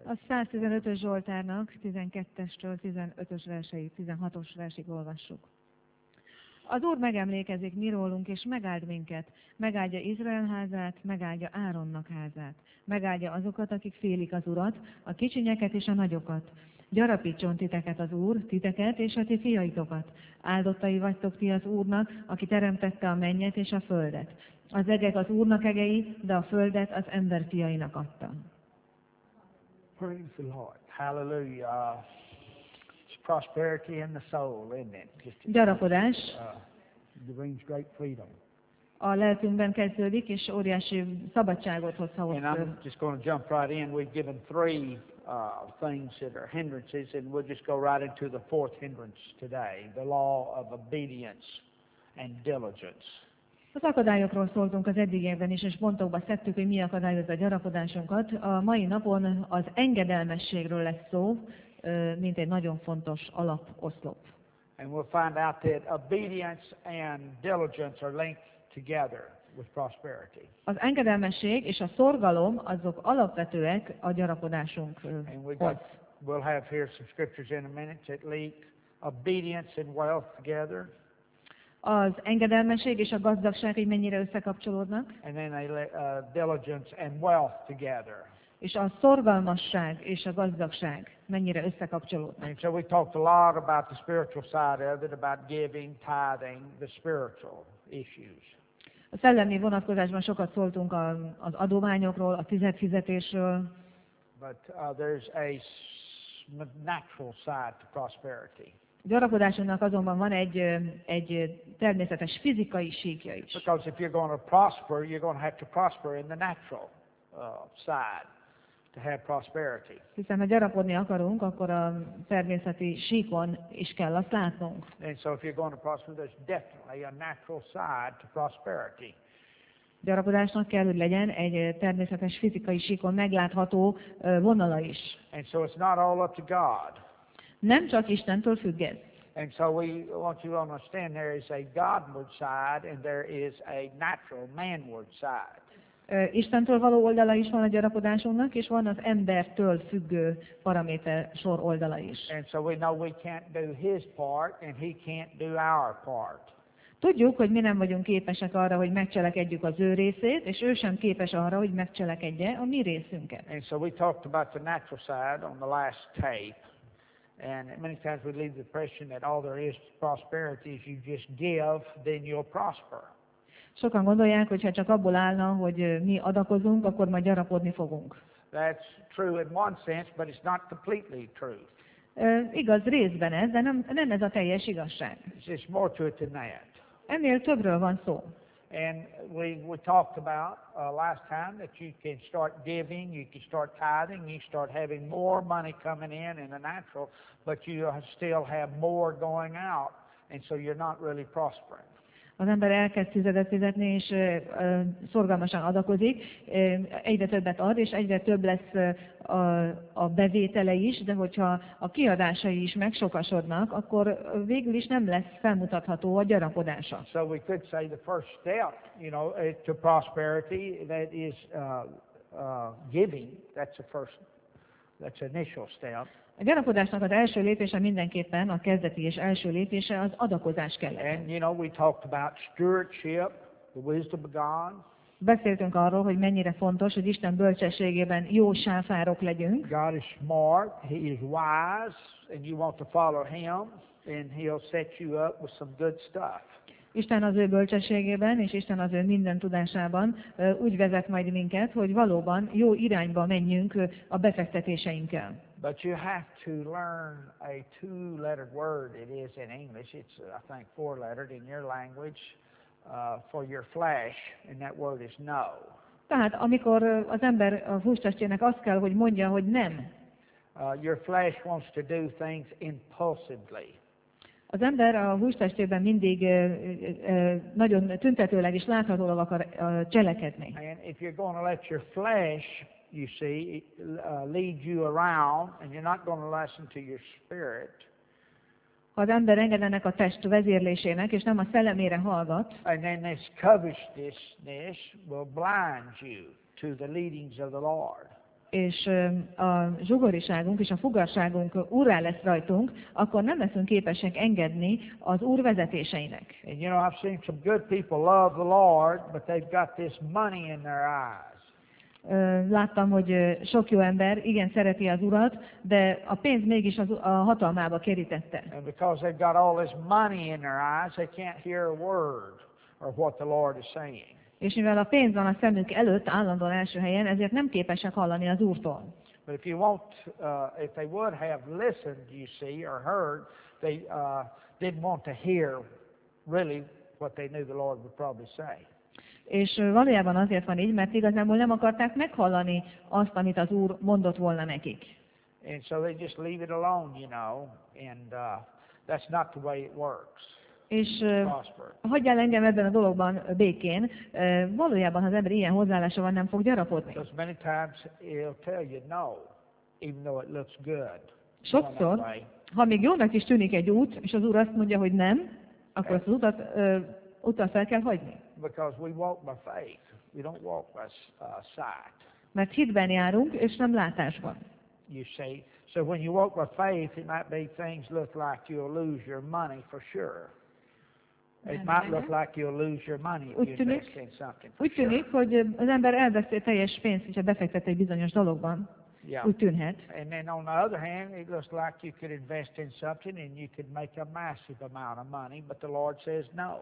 A 115-ös Zsoltárnak 12-estől 15-ös verseit, 16-os versig olvassuk. Az Úr megemlékezik mi rólunk, és megáld minket. Megáldja Izrael házát, megáldja Áronnak házát. Megáldja azokat, akik félik az Urat, a kicsinyeket és a nagyokat. Gyarapítson titeket az Úr, titeket és a ti fiaitokat. Áldottai vagytok ti az Úrnak, aki teremtette a mennyet és a földet. Az egek az Úrnak egei, de a földet az ember fiainak adta. Praise the Lord. Hallelujah. It's prosperity in the soul, isn't it? Gyarapodás It brings great freedom. a lelkünkben kezdődik, és óriási szabadságot hoz And hozzá. I'm just going to jump right in. We've given three things that are hindrances, and we'll just go right into the fourth hindrance today, the law of obedience and diligence. Az akadályokról szóltunk az eddigiekben is, és pontokba szedtük, hogy mi akadályozza a gyarapodásunkat. A mai napon az engedelmességről lesz szó, mint egy nagyon fontos alaposzlop. And we'll find out that obedience and diligence are linked together with prosperity. Az engedelmesség és a szorgalom azok alapvetőek a gyarapodásunkhoz. And we'll have here some scriptures in a minute that link obedience and wealth together. Az engedelmesség és a gazdagság, hogy mennyire összekapcsolódnak, And then diligence and wealth together. és a szorgalmasság és a gazdagság mennyire összekapcsolódnak. And so we talked a lot about the spiritual side of it, about giving, tithing, the spiritual issues. A szellemi vonatkozásban sokat szóltunk az adományokról, a tizedfizetésről, But there's a natural side to prosperity. A gyarapodásunknak azonban van egy természetes fizikai síkja is. Because if you're going to prosper, you're going to have to prosper in the natural side to have prosperity. Hiszen ha gyarapodni akarunk, akkor a természeti síkon is kell azt látnunk. And so if you're going to prosper, there's definitely a natural side to prosperity. Gyarapodásnak kell, hogy legyen egy természetes fizikai síkon meglátható vonala is. And so it's not all up to God. Nem csak Istentől függ ez. And so we want you to understand there is a Godward side and there is a natural manward side. Istentől való oldala is van a gyarapodásunknak, és van az embertől függő paraméter sor oldala is. And so we know we can't do His part and He can't do our part. Tudjuk, hogy mi nem vagyunk képesek arra, hogy megcselekedjük az ő részét, és ő sem képes arra, hogy megcselekedje a mi részünket. And so we talked about the natural side on the last tape. And many times we leave the impression that all there is to prosperity is you just give, then you'll prosper. Sokan gondolják, hogy ha csak abból állna, hogy mi adakozunk, akkor majd gyarapodni fogunk. That's true in one sense, but it's not completely true. Igaz részben ez, de nem ez a teljes igazság. There's more to it than that. Ennél többről van szó. And we talked about last time that you can start giving, you can start tithing, you start having more money coming in the natural, but you still have more going out, and so you're not really prospering. Az ember elkezd tizedet fizetni, és szorgalmasan adakozik, egyre többet ad, és egyre több lesz a bevétele is, de hogyha a kiadásai is megsokasodnak, akkor végül is nem lesz felmutatható a gyarapodása. So we could say the first step, to prosperity, that is giving. That's the initial step. A gyarapodásnak az első lépése mindenképpen, a kezdeti és első lépése az adakozás kellett. And we talked about stewardship, the wisdom of God. Beszéltünk arról, hogy mennyire fontos, hogy Isten bölcsességében jó sáfárok legyünk. God is smart, He is wise, and you want to follow Him, and He'll set you up with some good stuff. Isten az ő bölcsességében, és Isten az ő minden tudásában úgy vezet majd minket, hogy valóban jó irányba menjünk a befektetéseinkkel. But you have to learn a two-lettered word. It is in English. It's, I think, four-lettered in your language for your flesh, and that word is no. Tehát amikor az ember a hústestének azt kell, hogy mondja, hogy nem. Your flesh wants to do things impulsively. Az ember a hústestében mindig nagyon tüntetőleg és láthatólag akar cselekedni. And if you're going to let your flesh, you see, lead you around, and you're not going to listen to your spirit. Ha az ember enged a test vezérlésének, és nem a szellemére hallgat, And then this covetousness will blind you to the leadings of the Lord. és a zsugoriságunk és a fogarságunk úrrá lesz rajtunk, akkor nem leszünk képesek engedni az Úr vezetéseinek. And you know, I've seen some good people love the Lord, but they've got this money in their eyes. Láttam, hogy sok jó ember igen szereti az Urat, de a pénz mégis a hatalmába kerítette. And because they've got all this money in their eyes, they can't hear a word of what the Lord is saying. És mivel a pénz van a szemük előtt állandóan első helyen, ezért nem képesek hallani az Úrtól. But if you won't, if they would have listened, you see, or heard, they didn't want to hear really what they knew the Lord would probably say. És valójában azért van így, mert igazából nem akarták meghallani azt, amit az Úr mondott volna nekik. And so they just leave it alone, you know, and that's not the way it works. És Prosper. hagyjál engem ebben a dologban békén. Valójában, ha az ember ilyen hozzáállása van, nem fog gyarapodni. Because many times he'll tell you no, even though it looks good. Sokszor, ha még jónak is tűnik egy út, és az Úr azt mondja, hogy nem, akkor azt az utat fel kell hagyni. Because we walk by faith. We don't walk by sight. Mert hitben járunk, és nem látásban. You see, so when you walk by faith, it might be things look like you'll lose your money for sure. It might look like you'll lose your money if you invest in something. Úgy tűnik, hogy az ember elveszti teljes pénzt, hogyha befektet egy bizonyos dologban. Yeah. Úgy tűnhet. And then on the other hand, it looks like you could invest in something and you could make a massive amount of money, but the Lord says no.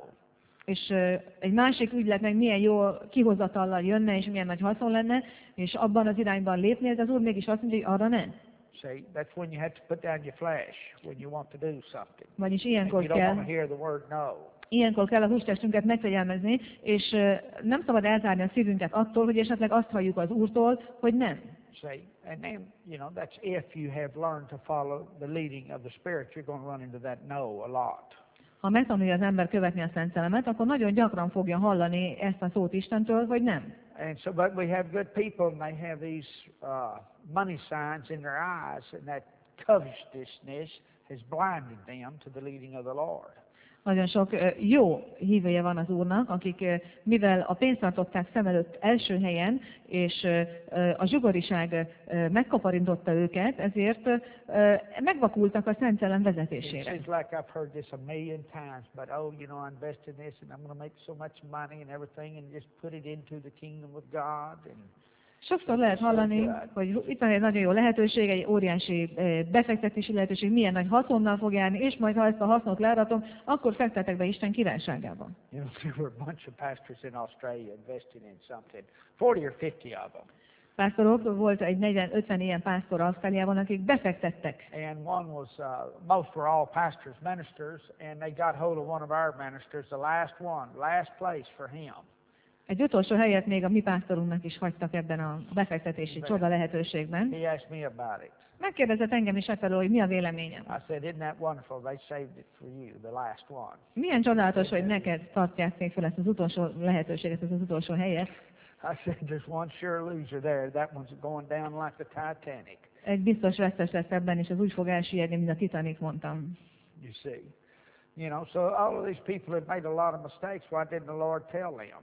És egy másik ügylet meg milyen jó kihozatallal jönne, és milyen nagy haszon lenne, és abban az irányban lépnél, de az Úr mégis azt mondja, hogy arra nem. See, that's when you have to put down your flesh, when you want to do something. Vagyis And ilyenkor you don't want kell, to hear the word no. ilyenkor kell a hústestünket megfegyelmezni, és nem szabad elzárni a szívünket attól, hogy esetleg azt halljuk az Úrtól, hogy nem. See, and then, you know, that's if you have learned to follow the leading of the Spirit, you're going to run into that no a lot. Ha megtanulja az ember követni a Szent Szellemet, akkor nagyon gyakran fogja hallani ezt a szót Istentől, hogy nem. And so, but we have good people, and they have these money signs in their eyes, and that covetousness has blinded them to the leading of the Lord. Nagyon sok jó hívője van az Úrnak, akik mivel a pénzt tartották szem előtt első helyen, és a zsugoriság megkaparintotta őket, ezért megvakultak a Szent Szellem It vezetésére. seems like I've heard this a million times, but oh, you know, I invest in this, and I'm going to make so much money and everything, and just put it into the kingdom of God. And Sokszor lehet hallani, hogy itt van egy nagyon jó lehetőség, egy óriási befektetési lehetőség, milyen nagy haszonnal fog járni, és majd ha ezt a hasznot leáratom, akkor fektetek be Isten királyságába. you know, there were a bunch of pastors in Australia investing in something, 40 or 50 of them. Pásztorok, volt egy 40-50 ilyen pásztor Ausztráliában, akik befektettek. And one was, most were all pastors, ministers, and they got hold of one of our ministers, the last one, last place for him. Egy utolsó helyet még a mi pásztorunknak is hagytak ebben a befektetési csoda lehetőségben. He asked me about it. Megkérdezett engem is efelől, hogy mi a véleményem. I said, isn't that wonderful? They saved it for you, the last one. Milyen csodálatos, hogy neked tartják még fel ezt az utolsó lehetőséget, ezt az utolsó helyet. I said, there's one sure loser there. That one's going down like the Titanic. Egy biztos vesztes lesz ebben, és az úgy fog elsüllyedni, mint a Titanic, mondtam. You see. You know, so all of these people have made a lot of mistakes. Why didn't the Lord tell them?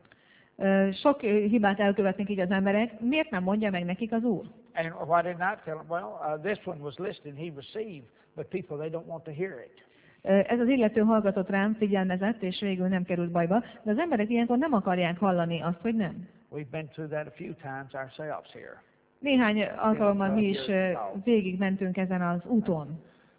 Sok hibát elkövetnek így az emberek. Miért nem mondja meg nekik az Úr? And why did not tell them? Well, this one was listening, he received, but people, they don't want to hear it. Ez az illető hallgatott rám, figyelmezett, és végül nem került bajba, de az emberek ilyenkor nem akarják hallani azt, hogy nem. We've been through that a few times ourselves here. Néhány alkalommal mi is végig mentünk ezen az úton,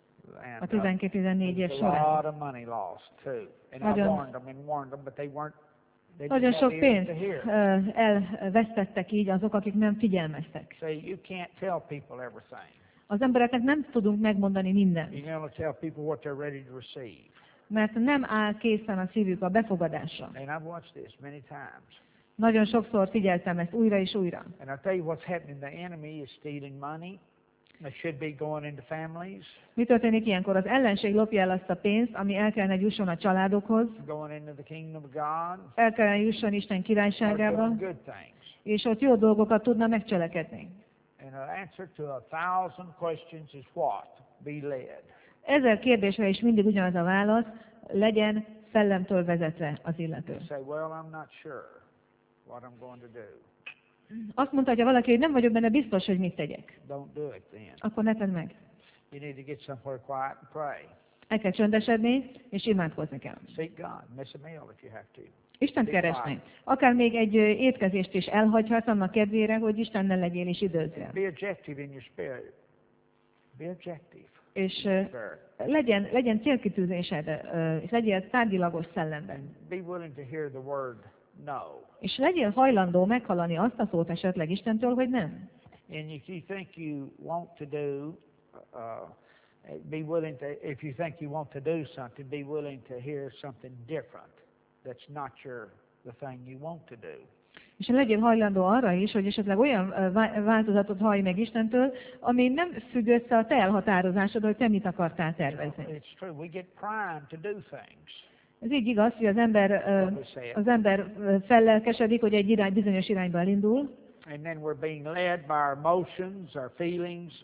a And 12-14 év a során. lot of money lost too. And I warned them, but they weren't. They Nagyon didn't have sok ears pénzt to hear. elvesztettek így azok, akik nem figyelmeztek. See, you can't tell people everything. Az embereknek nem tudunk megmondani mindent, You can only tell people what they're ready to receive. mert nem áll készen a szívük a befogadásra. And I've watched this many times. Nagyon sokszor figyeltem ezt újra és újra. And I'll tell you what's happening. The enemy is stealing money that should be going into families, Mi történik ilyenkor? Az ellenség lopja el azt a pénzt, ami el kellene jusson a családokhoz, going into the kingdom of God, el kellene jusson Isten or királyságába, doing good things. és ott jó dolgokat tudna megcselekedni. And the answer to 1,000 questions is what? Be led. 1000 kérdésre is mindig ugyanaz a válasz, legyen szellemtől vezetve az illető. You say, well, I'm not sure what I'm going to do. Azt mondta, hogy ha valaki, hogy nem vagyok benne biztos, hogy mit tegyek, don't do it then. akkor ne tedd meg. You need to get somewhere quiet and pray. El kell csöndesedni, és imádkozni kell. Seek God. Miss a meal if you have to. Istent keresni. Akár még egy étkezést is elhagyhatsz annak kedvére, hogy Istennel legyél és időzzél. Be objective in your spirit. Be objective. És Spirit. legyen célkitűzésed, és legyél tárgyilagos szellemben. And be willing to hear the word no. És legyél hajlandó meghallani azt a szót esetleg Istentől, hogy nem. And if you think you want to do, be willing to, if you think you want to do something, be willing to hear something different that's not the thing you want to do. És legyél hajlandó arra is, hogy esetleg olyan változatot hallj meg Istentől, ami nem függ össze a te elhatározásod, hogy te mit akartál tervezni. It's true. We get primed to do things. Ez így igaz, hogy az ember fellelkesedik, hogy egy bizonyos irányba elindul, And then we're being led by our emotions, our feelings,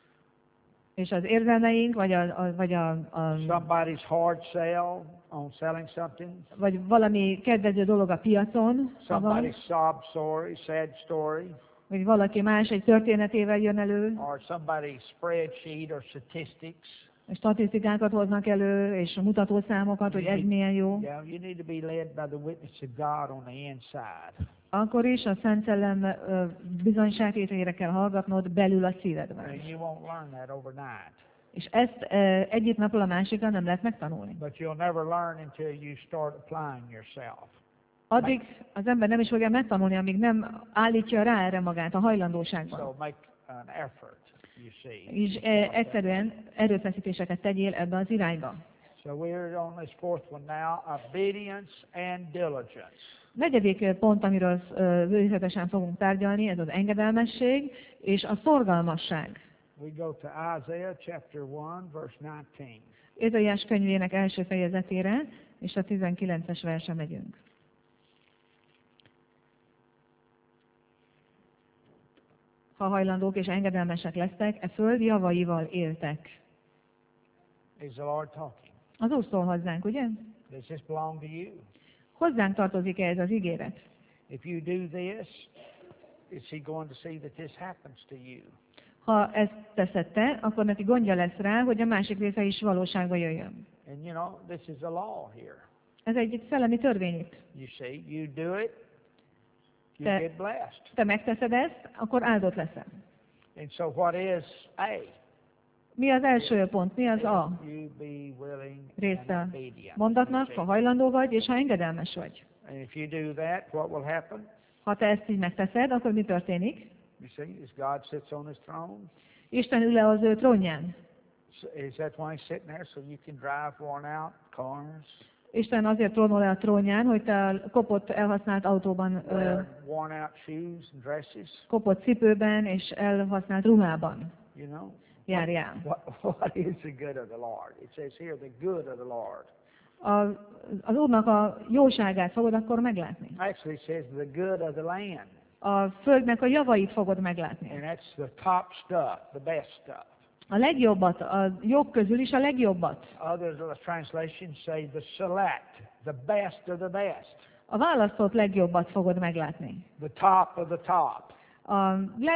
és az érzelmeink, somebody's hard sell on selling something, vagy valami kedvező dolog a piacon, somebody's sob story, sad story, vagy valaki más egy történetével jön elő, or somebody's spreadsheet or statistics. és statisztikákat hoznak elő, és mutatószámokat, hogy ez milyen jó. Yeah, you need to be led by the witness of God on the inside. Akkor is a Szent Szellem bizonyságtételére kell hallgatnod belül a szívedben. And you won't learn that overnight. És ezt egyik napról a másikra nem lehet megtanulni. But you'll never learn until you start applying yourself. Addig az ember nem is fogja megtanulni, amíg nem állítja rá erre magát a So hajlandóságban. make an effort, you see. És egyszerűen erőfeszítéseket tegyél ebbe az irányba. So we're on this fourth one now, obedience and diligence. Negyedik pont, amiről részletesen fogunk tárgyalni, ez az engedelmesség és a szorgalmasság. We go to Isaiah chapter 1, verse 19. Ézaiás könyvének első fejezetére, és a 19-es verse megyünk. Ha hajlandók és engedelmesek lesztek, e föld javaival éltek. Is the Lord talking? Az Úr szól hozzánk, ugye? Does this belong to you? Hozzánk tartozik-e ez az ígéret? If you do this, is he going to see that this happens to you? Ha ezt teszed te, akkor neki gondja lesz rá, hogy a másik része is valóságba jöjjön. And you know, this is a law here. Ez egy szellemi törvény itt. You see, you do it, you Te- get blessed. Te megteszed ezt, akkor áldott leszel. And so what is A? Mi az első pont? Mi az A You be willing része and obedient. mondatnak, ha hajlandó vagy, és ha engedelmes vagy? And if you do that, what will happen? Ha te ezt így megteszed, akkor mi történik? You see, as God sits on his throne, Isten ül le az ő trónján. is that why he's sitting there so you can drive worn out cars, Isten azért trónol le a trónján, hogy te a kopott, elhasznált autóban, wear worn out shoes and dresses, kopott cipőben és elhasznált ruhában you know? járjál. What is the good of the Lord? It says here, the good of the Lord. Az Úrnak a jóságát fogod akkor meglátni. Actually, it says the good of the land. A földnek a javait fogod meglátni. And that's the top stuff, the best stuff. A legjobbat, a jobb közül is a legjobbat. Other translations say the select, the best of the best. A választott legjobbat fogod meglátni. The top of the top. A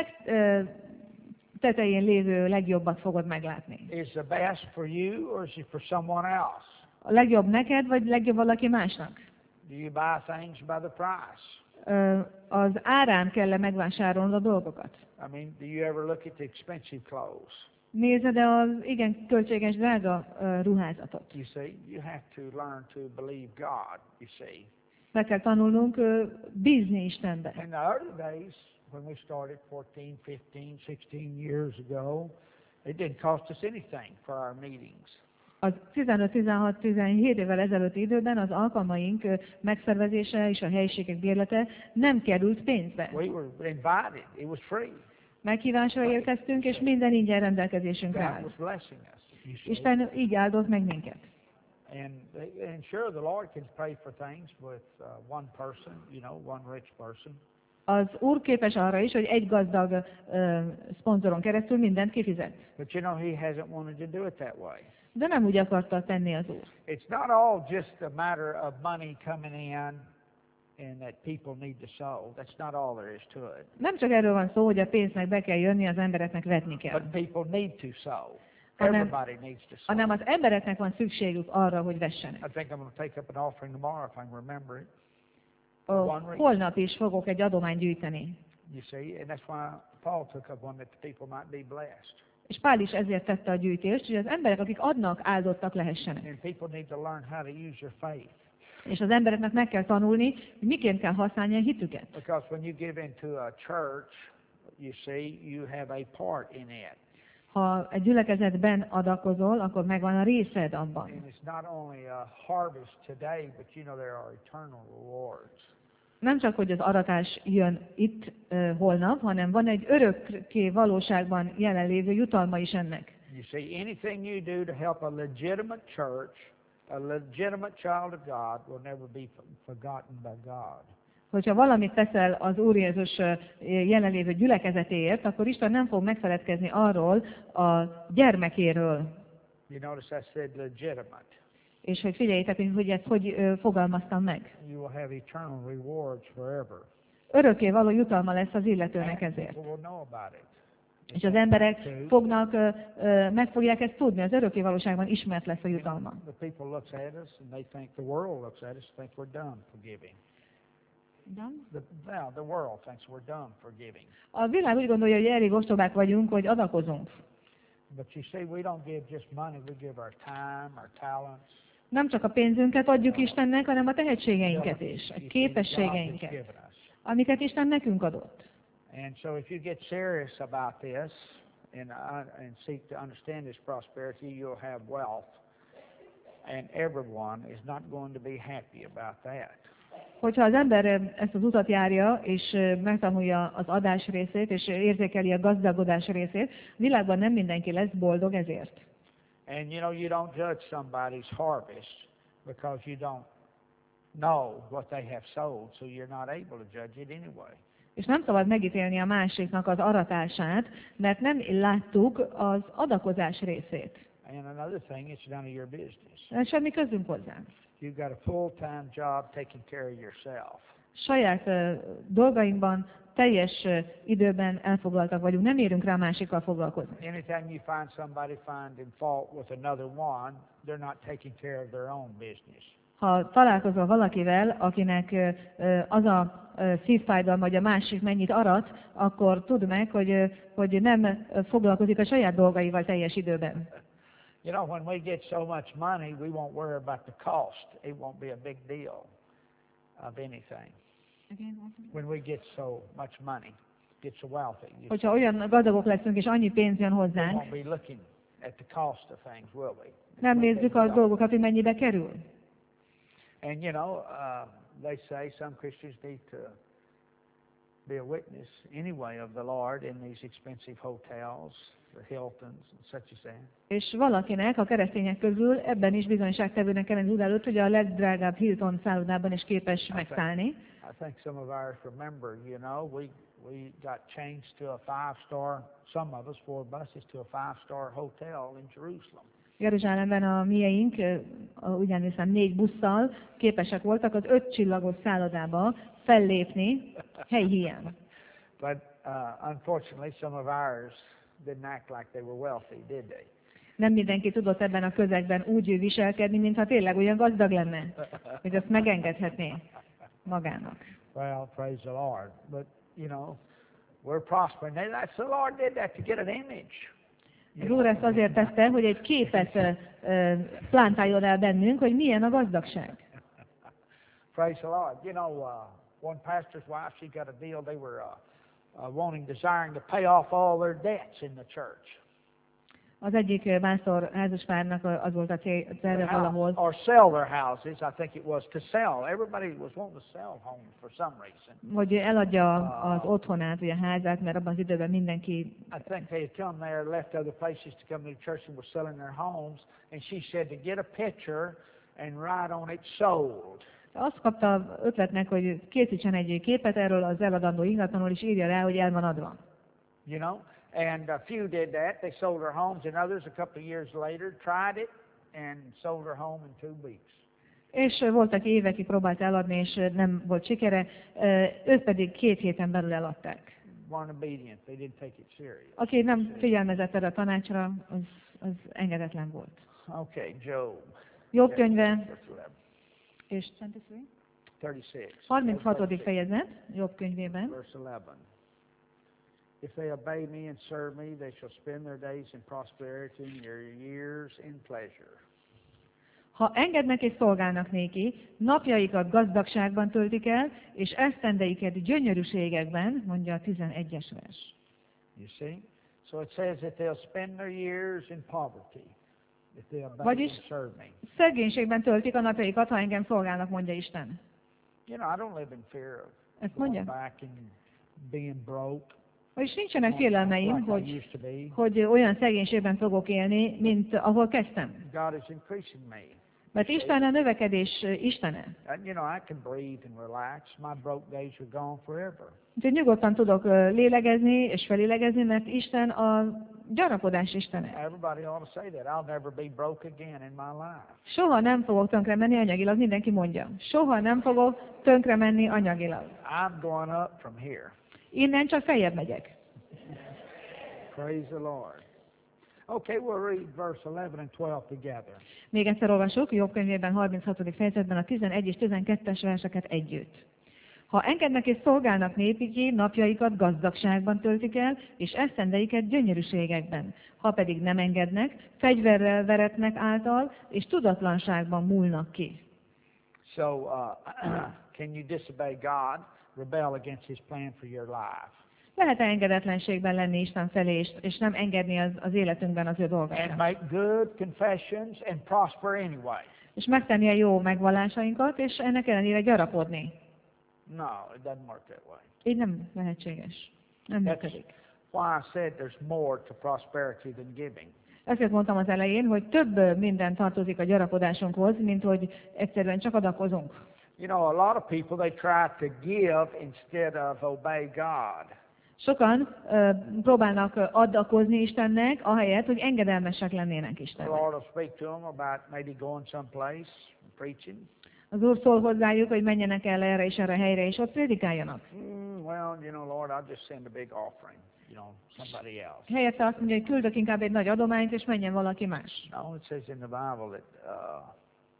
tetején lévő legjobbat fogod meglátni. Is the best for you or is it for someone else? A legjobb neked, vagy legjobb valaki másnak? Do you buy things by the price? Az árán kell megvásárolnod a dolgokat. I mean, do you ever look at the expensive clothes? Nézed az igen költséges, drága ruházatot. You see, you have to learn to believe God, you see. Meg kell tanulnunk bízni Istenbe. In the early days, when we started 14, 15, 16 years ago, it didn't cost us anything for our meetings. Az 15-16-17 évvel ezelőtti időben az alkalmaink megszervezése és a helyiségek bérlete nem került pénzbe. We were invited. It was free. Meghívásra érkeztünk, és minden ingyen rendelkezésünkre God áll. was blessing us, you see. Isten így áldott meg minket. And sure, the Lord can pay for things with one person, you know, one rich person. Az Úr képes arra is, hogy egy gazdag szponzoron keresztül mindent kifizet. But you know, He hasn't wanted to do it that way. De nem úgy akarta tenni az Úr. It's not all just a matter of money coming in and that people need to sow. That's not all there is to it. Nem csak erről van szó, hogy a pénznek be kell jönni, az embereknek vetni kell, But people need to sow. hanem, Everybody needs to sow. hanem az embereknek van szükségük arra, hogy vessenek. I think I'm going to take up an offering tomorrow if I can remember it. One reason. Holnap is fogok egy adományt gyűjteni. You see, and that's why Paul took up one that the people might be blessed. És Pál is ezért tette a gyűjtést, hogy az emberek, akik adnak, áldottak lehessenek. And people need to learn how to use your faith. És az embereknek meg kell tanulni, hogy miként kell használni a hitüket. Because when you give into a church, you see, you have a part in it. Ha egy gyülekezetben adakozol, akkor megvan a részed abban. And it's not only a harvest today, but you know there are eternal rewards. Nem csak, hogy az aratás jön itt holnap, hanem van egy örökké valóságban jelenlévő jutalma is ennek. You see, anything you do to help a legitimate church, a legitimate child of God, will never be forgotten by God. Hogyha valamit teszel az Úr Jézus jelenlévő gyülekezetéért, akkor Isten nem fog megfeledkezni arról a gyermekéről. You notice I said legitimate. És hogy figyeljétek, hogy ezt hogy fogalmaztam meg. You will have eternal rewards forever. Örökké való jutalma lesz az illetőnek And ezért. people will know about it. És az emberek meg fogják ezt tudni, az örökké valóságban ismert lesz a jutalma. The people looks at us and they think, the world looks at us and think we're done for giving. The world thinks we're done for giving. A világ úgy gondolja, hogy elég ostobák vagyunk, hogy adakozunk. But you see, we don't give just money, we give our time, our talents. Nem csak a pénzünket adjuk Istennek, hanem a tehetségeinket is, a God has képességeinket, given us. amiket Isten nekünk adott. And so if you get serious about this and seek to understand this prosperity, you'll have wealth. And everyone is not going to be happy about that. Hogyha az ember ezt az utat járja, és megtanulja az adás részét, és érzékeli a gazdagodás részét, a világban nem mindenki lesz boldog ezért. And you know, you don't judge somebody's harvest because you don't know what they have sowed, so you're not able to judge it anyway. És nem szabad megítélni a másiknak az aratását, mert nem láttuk az adakozás részét. And another thing, it's none of your business. Ez semmi közünk hozzá. You've got a full-time job taking care of yourself. Saját dolgainkban teljes időben elfoglaltak vagyunk, nem érünk rá másikkal foglalkozni. Anytime you find somebody finding fault with another one, they're not taking care of their own business. Ha találkozol valakivel, akinek az a szívfájdalma, hogy a másik mennyit arat, akkor tudd meg, hogy nem foglalkozik a saját dolgaival teljes időben. You know, when we get so much money, we won't worry about the cost. It won't be a big deal of anything. When we get so much money, get so wealthy, Hogyha olyan gazdagok leszünk, és annyi pénz jön we hozzánk, won't be looking at the cost of things, will we? nem nézzük a dolgokat, hogy mennyibe kerül. And you know, they say some Christians need to be a witness anyway of the Lord in these expensive hotels, the Hiltons and such as that. És valakinek, a keresztények közül ebben is bizonyságtevőnek kellene tud előtt, hogy a legdrágább Hilton szállodában is képes megszállni. I think some of ours remember, you know, we got changed to a 5-star, some of us 4 buses to a 5-star hotel in Jerusalem. Jeruzsálemben a mieink, ugyanis 4 busszal képesek voltak az 5 csillagos szállodába fellépni helyhiány. But unfortunately, some of ours didn't act like they were wealthy, did they? Nem mindenki tudott ebben a közegben úgy viselkedni, mintha tényleg olyan gazdag lenne, hogy azt megengedhetné magának. Well, praise the Lord. But, you know, we're prospering. And that's the Lord did that to get an image. Az Úr ezt azért tette, hogy egy képet plántáljon el bennünk, hogy milyen a gazdagság. Praise the Lord. You know, one pastor's wife, she got a deal. They were desiring to pay off all their debts in the church. Az egyik pásztor házaspárnak az volt a célja valahol, Or sell their houses. I think it was to sell. Everybody was wanting to sell homes for some reason. hogy eladja az otthonát, vagy a házát, mert abban az időben mindenki... I think they had come there, left other places to come to the church and were selling their homes. And she said to get a picture and write on it sold. Azt kapta ötletnek, hogy készítsen egy képet erről az eladandó ingatlanról, és írja rá, hogy el van adva. You know? And a few did that. They sold their homes, and others a couple of years later tried it and sold their home in 2 weeks. És voltak évekig próbált eladni, és nem volt sikere, őt pedig 2 héten belül eladták. Weren't obedient. They didn't take it serious. Aki nem figyelmezett erre a tanácsra, az engedetlen volt. Okay, Job. Jobb könyve, Verse 11. és 36. 36. fejezet, Jobb könyvében. Verse 11. If they obey me and serve me, they shall spend their days in prosperity and their years in pleasure. Ha engednek és szolgálnak néki, napjaikat gazdagságban töltik el, és esztendeiket gyönyörűségekben, mondja a 11-es vers. You see? So it says that they'll spend their years in poverty if they obey Vagyis and serve me. szegénységben töltik a napjaikat, ha engem szolgálnak, mondja Isten. You know, I don't live in fear of Ezt going mondja? back and being broke. Vagyis nincsenek félelmeim, like I hogy, used to be. hogy olyan szegénységben fogok élni, mint ahol kezdtem. God is increasing me. Mert Isten a növekedés Istene. And, you know, I can breathe and relax. My broke days are gone forever. Úgyhogy nyugodtan tudok lélegezni és felélegezni, mert Isten a gyarapodás Istene. Everybody ought to say that. I'll never be broke again in my life. Soha nem fogok tönkre menni anyagilag, mindenki mondja. Soha nem fogok tönkre menni anyagilag. I'm going up from here. Innen csak feljebb megyek. Praise the Lord. Okay, we'll read verse 11 and 12 together. Még egyszer olvasok, Jobb könyvében 36. fejezetben a 11 és 12-es verseket együtt. Ha engednek és szolgálnak népiké, napjaikat gazdagságban töltik el, és esztendeiket gyönyörűségekben. Ha pedig nem engednek, fegyverrel veretnek által, és tudatlanságban múlnak ki. So, can you disobey God, rebel against His plan for your life? Lehet-e engedetlenségben lenni Isten felé, és nem engedni az életünkben az ő And dolgát? make good confessions and prosper anyway. És megtenni a jó megvallásainkat, és ennek ellenére gyarapodni. No, it doesn't work that way. Így nem lehetséges. Nem That's működik. why I said there's more to prosperity than giving. Ezért mondtam az elején, hogy több minden tartozik a gyarapodásunkhoz, mint hogy egyszerűen csak adakozunk. You know, a lot of people, they try to give instead of obey God. Sokan próbálnak adakozni Istennek, ahelyett, hogy engedelmesek lennének The Istennek. Lord will speak to them about maybe going someplace, preaching. Az Úr szól hozzájuk, hogy menjenek el erre és erre a helyre, és ott prédikáljanak. Well, you know, Lord, I'll just send a big offering, you know, somebody else. Helyette azt mondja, hogy küldök inkább egy nagy adományt, és menjen valaki más. No, it says in the Bible that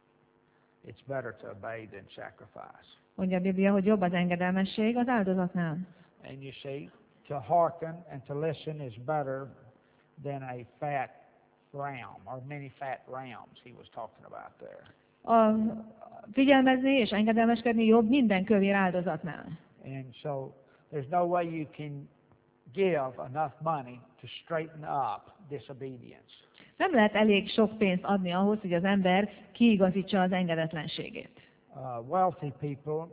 it's better to obey than sacrifice. Mondja a Biblia, hogy jobb az engedelmesség az áldozatnál. And you see, to hearken and to listen is better than a fat ram or many fat rams he was talking about there. A figyelmezni és engedelmeskedni jobb minden kövér áldozatnál. And so there's no way you can give enough money to straighten up disobedience. Nem lehet elég sok pénzt adni ahhoz, hogy az ember kiigazítsa az engedetlenségét. Wealthy people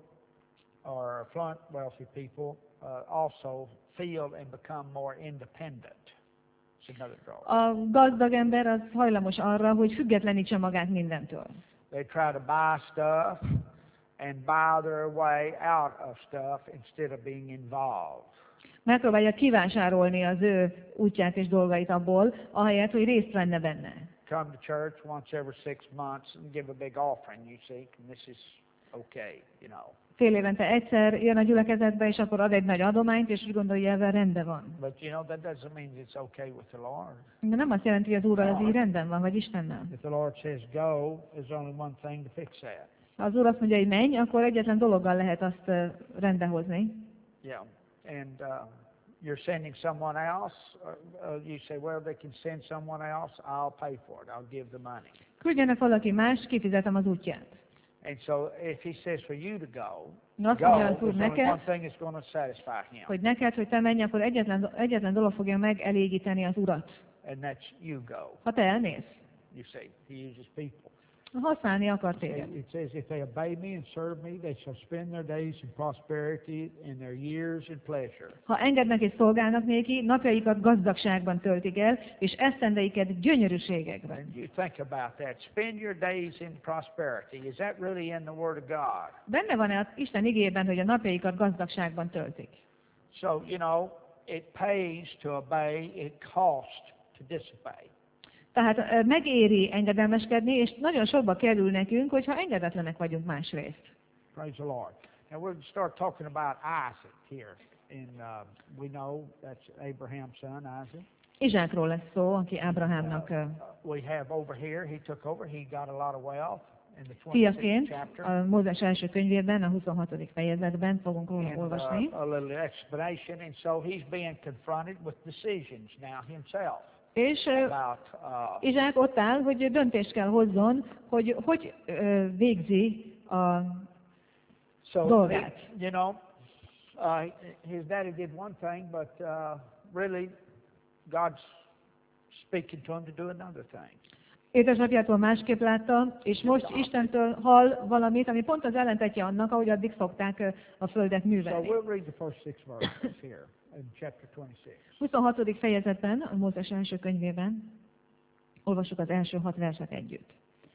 or affluent wealthy people also feel and become more independent. It's another drawback. A gazdag ember az hajlamos arra, hogy függetlenítse magát mindentől. They try to buy stuff and buy their way out of stuff instead of being involved. Megpróbálja kivásárolni az ő útját és dolgait abból, ahelyett, hogy részt venne benne. Come to church once every 6 months and give a big offering, you see, and this is okay, you know. Fél évente egyszer jön a gyülekezetbe, és akkor ad egy nagy adományt, és úgy gondolja, ezzel rendben van. But you know, that doesn't mean it's okay with the Lord. De nem azt jelenti, hogy az Úrral ez így rendben van, vagy Istennel. If the Lord says go, there's only one thing to fix that. Ha az Úr azt mondja, hogy menj, akkor egyetlen dologgal lehet azt rendbehozni. Yeah. And you're sending someone else, you say, well, they can send someone else, I'll pay for it, I'll give the money. Küldjenek valaki más, kifizetem az útját. And so if he says for you to go, Azt go, mondja az there's Úr only one neked, thing that's going to satisfy him, hogy neked, hogy te menj, akkor egyetlen dolog fogja megelégíteni az Urat. and that's you go. Ha te elmész, You see, he uses people. használni akar téged. It says, if they obey me and serve me, they shall spend their days in prosperity and their years in pleasure. Ha engednek és szolgálnak néki, napjaikat gazdagságban töltik el, és esztendeiket gyönyörűségekben. And you think about that. Spend your days in prosperity. Is that really in the Word of God? Benne van-e az Isten igében, hogy a napjaikat gazdagságban töltik? So, you know, it pays to obey, it costs to disobey. Tehát megéri engedelmeskedni, és nagyon sokba kerül nekünk, hogyha engedetlenek vagyunk másrészt. Praise the Lord. Now we'll start talking about Isaac here. And we know that's Abraham's son, Isaac. Izsákról lesz szó, aki Ábrahámnak We have over here, he took over, he got a lot of wealth in the 26th fiaként. chapter. A Mózes első könyvében, a 26. fejezetben fogunk róla And olvasni. a little explanation, and so he's being confronted with decisions now himself És about Izsák ott áll, hogy döntést kell hozzon, hogy végzi a dolgát. you know, his daddy did one thing, but really God's speaking to him to do another thing. Édesapjától másképp látta, és most Istentől hall valamit, ami pont az ellentetje annak, ahogy addig szokták a földet So művelni. we'll read the first 6 verses here in chapter 26. 26. fejezetben, a Mózes első könyvében olvassuk az első 6 verset együtt.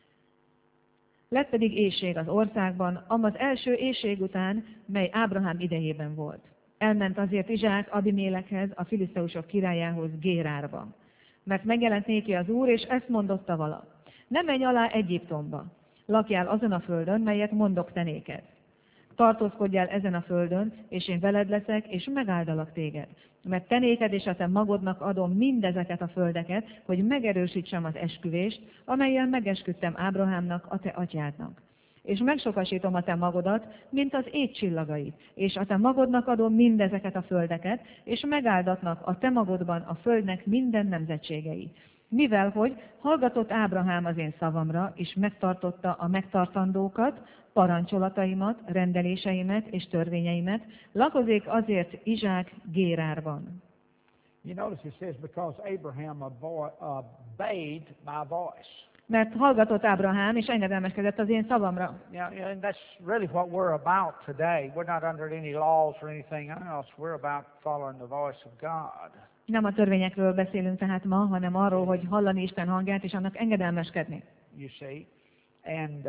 Lett pedig éhség az országban, az első éhség után, mely Ábrahám idejében volt. Elment azért Izsák Abimélekhez, a filiszteusok királyához Gérárba. Mert megjelent néki az Úr, és ezt mondotta vala. Ne menj alá Egyiptomba, lakjál azon a földön, melyet mondok te néked. Tartózkodjál ezen a földön, és én veled leszek, és megáldalak téged. Mert te néked és a te magodnak adom mindezeket a földeket, hogy megerősítsem az esküvést, amellyel megesküdtem Ábrahámnak, a te atyádnak. És megsokasítom a te magodat, mint az ég csillagait, és a te magodnak adom mindezeket a földeket, és megáldatnak a te magodban a földnek minden nemzetségei. Mivel, hogy hallgatott Ábrahám az én szavamra, és megtartotta a megtartandókat, parancsolataimat, rendeléseimet és törvényeimet, lakozik azért Izsák Gérárban. You notice it says, because Abraham obeyed my voice. Mert hallgatott Ábrahám, és engedelmeskedett az én szavamra. Yeah, and that's really what we're about today. We're not under any laws or anything else. We're about following the voice of God. Nem a törvényekről beszélünk tehát ma, hanem arról, hogy hallani Isten hangját, és annak engedelmeskedni. You see, and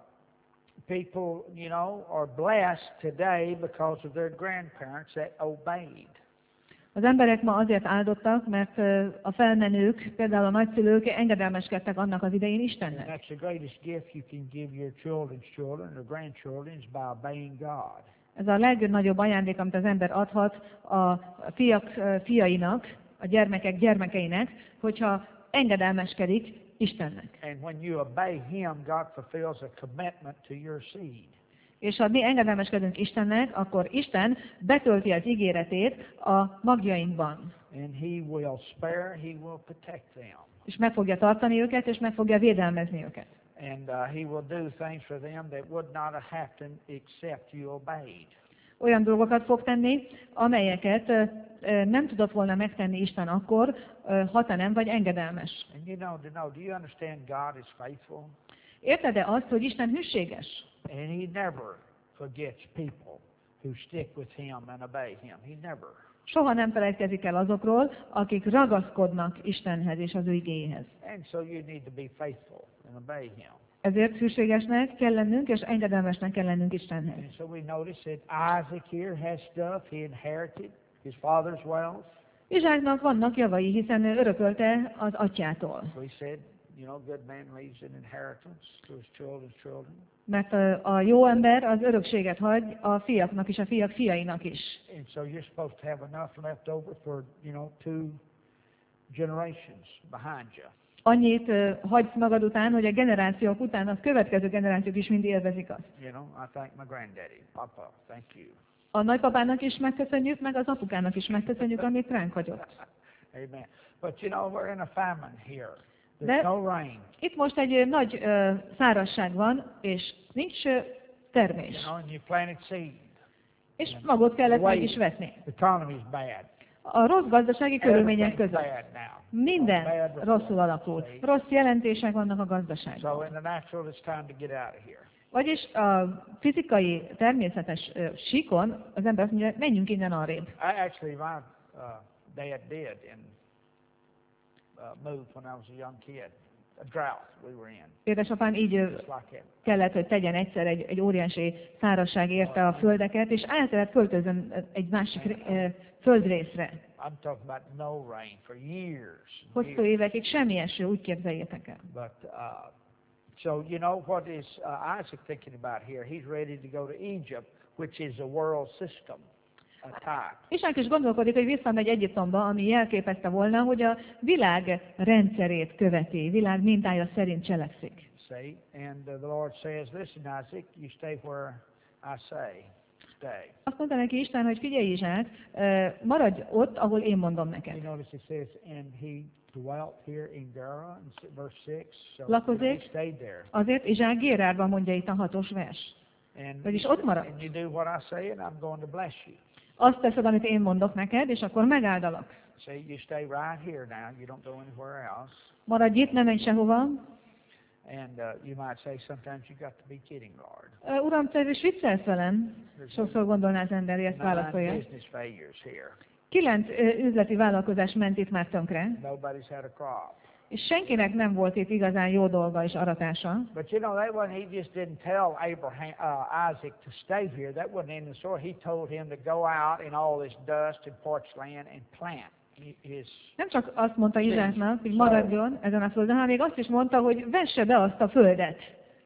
people, you know, are blessed today because of their grandparents that obeyed. Az emberek ma azért áldottak, mert a felmenők, például a nagyszülők engedelmeskedtek annak az idején And Istennek. that's the greatest gift you can give your children's children or grandchildren is by obeying God. Ez a legnagyobb ajándék, amit az ember adhat a fiak fiainak, a gyermekek gyermekeinek, hogyha engedelmeskedik Istennek. And when you obey Him, God fulfills a commitment to your seed. És ha mi engedelmeskedünk Istennek, akkor Isten betölti az ígéretét a magjainkban. And He will spare, He will protect them. És meg fogja tartani őket, és meg fogja védelmezni őket. And He will do things for them that would not have happened except you obeyed. Olyan dolgokat fog tenni, amelyeket nem tudott volna megtenni Isten akkor, ha te nem vagy engedelmes. And do you understand God is faithful? Érted-e azt, hogy Isten hűséges? And He never forgets people who stick with Him and obey Him. He never. Soha nem feledkezik el azokról, akik ragaszkodnak Istenhez és az ő igéhez. And so you need to be faithful and obey Him. Ezért hűségesnek kell lennünk, és engedelmesnek kell lennünk Istenhez. And so we notice that Isaac here has stuff. He inherited his father's wealth. Izsáknak vannak javai, hiszen ő örökölte az atyától. We said, good man leaves an inheritance to his children's children. Mert a jó ember az örökséget hagy a fiaknak és a fiak fiainak is. And so you're supposed to have enough left over for, 2 generations behind you. Annyit hagysz magad után, hogy a generációk után a következő generációk is mind élvezik azt. I thank my granddaddy, Papa, thank you. A nagypapának is megköszönjük, meg az apukának is megköszönjük, amit ránk hagyott. Amen. But we're in a famine here. There's De no rain. itt most egy nagy szárazság van, és nincs termés. And you planted seed. És magot kellett meg is vetni. The economy's bad. A rossz gazdasági körülmények Everything's között bad now. minden Bad rosszul alakul. Rossz jelentések vannak a So gazdaságban. in the natural, it's time to get out of here. Vagyis a fizikai, természetes síkon az ember azt mondja, menjünk innen arrébb. Actually, my dad did and moved when I was a young kid a drought we were in, Édesapám így just like that. kellett, hogy tegyen egyszer egy óriási szárazság érte a földeket, és el kellett költözön egy másik földrészre. I'm talking about no rain for years. Hosszú évekig semmi eső, úgy képzeljétek el. But so you know what is Isaac thinking about here? He's ready to go to Egypt, which is a world system, a type. Isák is gondolkodik, hogy visszamegy Egyiptomba, ami jelképezte volna, hogy a világ rendszerét követi, világ mintája szerint cselekszik. See, and the Lord says, "Listen, Isaac, you stay where I say, stay." Azt mondta neki Isten, hogy figyelj Izsák, maradj ott, ahol én mondom neked. You notice it says, "And he dwelt here in Gerar," in verse 6. So Lakozik. he stayed there. Azért Izsák Gérárban mondja itt a 6-os vers. And Vagyis ott maradt. and you do what I say, and I'm going to bless you. Azt teszed, amit én mondok neked, és akkor megáldalak. See, you stay right here now. You don't go anywhere else. Maradj itt, ne menj sehova. And you might say, sometimes you got to be kidding, Lord. Uram, te is viccelsz velem? Sokszor gondolná az ember, hogy ezt 9 válaszolja. business failures here. 9 üzleti vállalkozás ment itt már tönkre, Nobody's had a crop. és senkinek nem volt itt igazán jó dolga és aratása. But you know, that wasn't, he just didn't tell Isaac to stay here. That wasn't in the story. He told him to go out in all this dust and parched land and plant his. Nem csak azt mondta Izsáknak, hogy maradjon ezen a földön, hanem még azt is mondta, hogy vesse be azt a földet.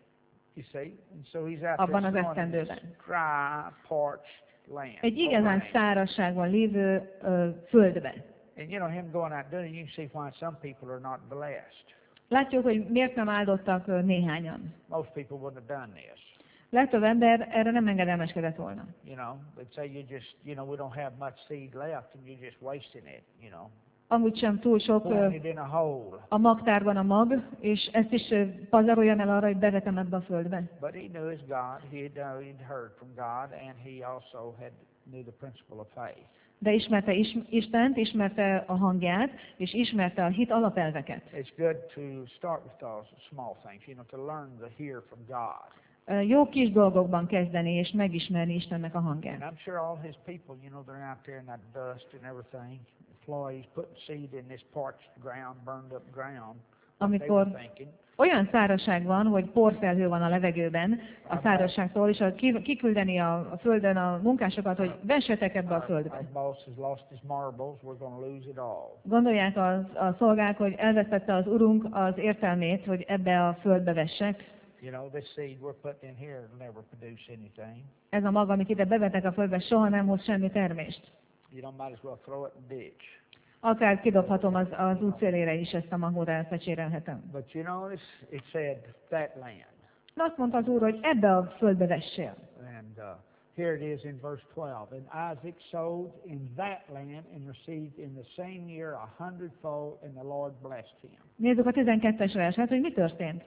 You see? And so he's out Abban az there sowing this esztendőben. dry, parched land. Egy igazán Land. szárazságban lévő földbe. And you know, him going out doing it, you can see why some people are not blessed. Látjuk, hogy miért nem áldottak néhányan. Most people wouldn't have done this. Legtöbb ember erre nem engedelmeskedett volna. You know, they'd say you just, you know, we don't have much seed left and you're just wasting it, you know. Amúgy sem túl sok Pouring it in a hole. a magtárban a mag, és ezt is pazaroljam el arra, hogy bevetem ebbe a földbe. But he knew his God. He'd heard from God, and he also knew the principle of faith. De ismerte Istent, ismerte a hangját, és ismerte a hit alapelveket. It's good to start with those small things, you know, to learn to hear from God. Jó kis dolgokban kezdeni, és megismerni Istennek a hangját. And I'm sure all his people, you know, they're out there in that dust and everything. Employees putting seed in this parched ground, burned up ground. What they were Amikor thinking. olyan szárazság van, hogy porfelhő van a levegőben a szárazságtól, és kiküldeni a földön a munkásokat, hogy vessetek ebbe a földbe. Our boss has lost his marbles. We're going to lose it all. Gondolják a szolgák, hogy elvesztette az urunk az értelmét, hogy ebbe a földbe vessek. You know, this seed we're putting in here will never produce anything. Ez a mag, amit ide bevetek a földbe, soha nem hoz semmi termést. You know, might as well throw it in the ditch. Akár kidobhatom az út szélére is ezt a magot, elfecsérelhetem. But you notice it said that land. De azt mondta az Úr, hogy ebbe a földbe vessél. And here it is in verse 12. And Isaac sowed in that land and received in the same year 100-fold, and the Lord blessed him. Nézzük a 12-es verset, hogy mi történt.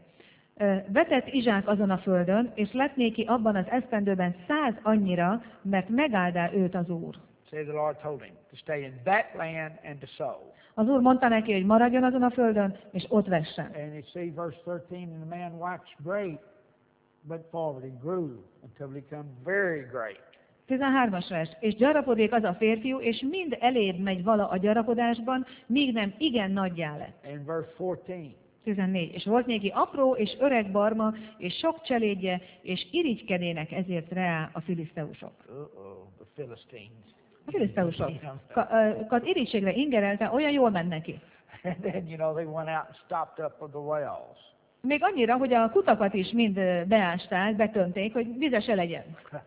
Vetett Izsák azon a földön, és lett néki abban az esztendőben 100 annyira, mert megáldá őt az Úr. See, the Lord told him to stay in that land and to sow. Az Úr mondta neki, hogy maradjon azon a földön, és ott vessen. And you see verse 13, and the man waxed great, went forward and grew until he became very great. 13-as vers. És gyarapodék az a férfiú, és mind elébb megy vala a gyarapodásban, míg nem igen nagyjá lett. And verse 14, 14. És volt néki apró és öreg barma, és sok cselédje, és irigykedének ezért rá a filiszteusok. the Philistines. A filiszteusokat irigységre ingerelte, olyan jól ment neki. And then, you know, they went out and stopped up with the wells. Még annyira, hogy a kutakat is mind beásták, betömték, hogy vizese legyen.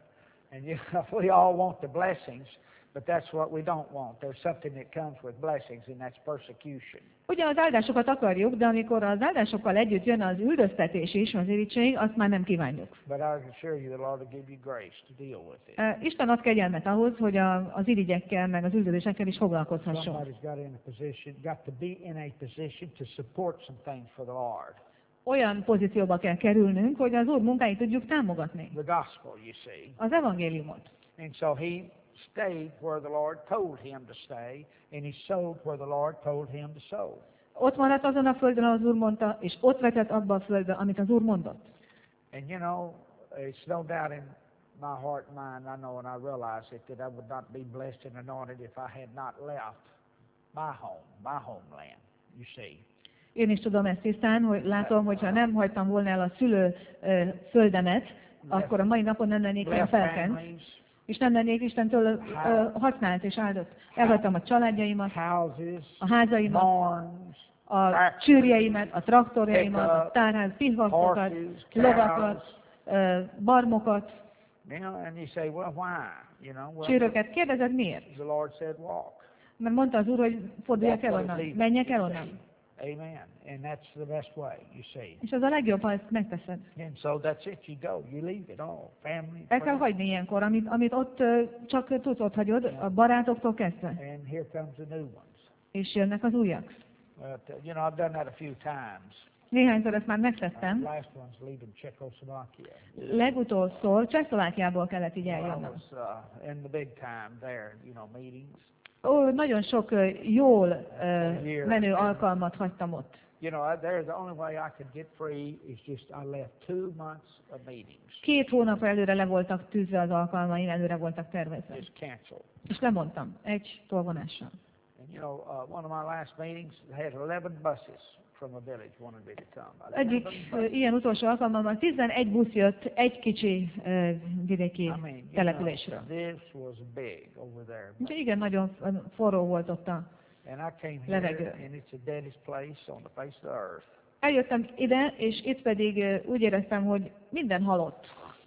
And you know, we all want the blessings, but that's what we don't want. There's something that comes with blessings, and that's persecution. Ugye az áldásokat akarjuk, de amikor az áldásokkal együtt jön az üldöztetés is, az irítség, azt már nem kívánjuk. But I can assure you the Lord will give you grace to deal with it. Isten ad kegyelmet ahhoz, hogy az irigyekkel, meg az üldözésekkel is foglalkozhasson. Somebody's got to be in a position to support some things for the Lord. Olyan pozícióba kell kerülnünk, hogy az Úr munkáit tudjuk támogatni. The gospel, you see. Az evangéliumot. And so he stayed where the Lord told him to stay, and he sowed where the Lord told him to sow. Ott maradt azon a földön, ahol az Úr mondta, és ott vetett abba a földbe, amit az Úr mondott. And you know, it's no doubt in my heart and mind, I know and I realize it, that I would not be blessed and anointed if I had not left my home, my homeland, you see. Én is tudom ezt tisztán, hogy látom, hogyha nem hagytam volna el a szülő földemet, akkor a mai napon nem lennék ilyen left felkent, families, és nem lennék Istentől használt és áldott. Elhagytam a családjaimat, houses, a házaimat, barns, a csűrjeimet, a traktorjaimat, a tárház, pihvaktokat, horses, lovakat, barmokat, you know, and you say, well, why? You know, well, csűröket. Kérdezed miért? the Lord said walk. Mert mondta az Úr, hogy forduljak el onnan, menjek el onnan. Amen. And that's the best way, you see. És az a legjobb, ha ezt megteszed. And so that's it. You go. You leave it all. Family, El kell friends. hagyni ilyenkor, amit ott csak tudsz, ott hagyod, a barátoktól kezdve. And here comes the new ones. És jönnek az újak. But, you know, I've done that a few times. Néhányszor ezt már megtettem. Last one's leaving Czechoslovakia. Legutolszor Csehszlovákiából kellett így I eljönnöm. was in the big time there, you know, meetings. Nagyon sok jól menő alkalmat hagytam ott. You know, there the only way I could get free is just I left 2 months of meetings. 2 hónap előre le voltak tűzve az alkalmaim, előre voltak tervezve. Just canceled. És lemondtam, egy tolvonással. And you know, one of my last meetings had 11 buses from a village wanted me to come. Egyik ilyen utolsó alkalommal 11 busz jött egy kicsi vidéki I mean, you településről. know, this was big over there. Úgyhogy igen, nagyon forró volt ott a... And I came Levegő. here, and it's the deadest place on the face of the earth. Eljöttem ide, és itt pedig úgy éreztem, hogy minden halott.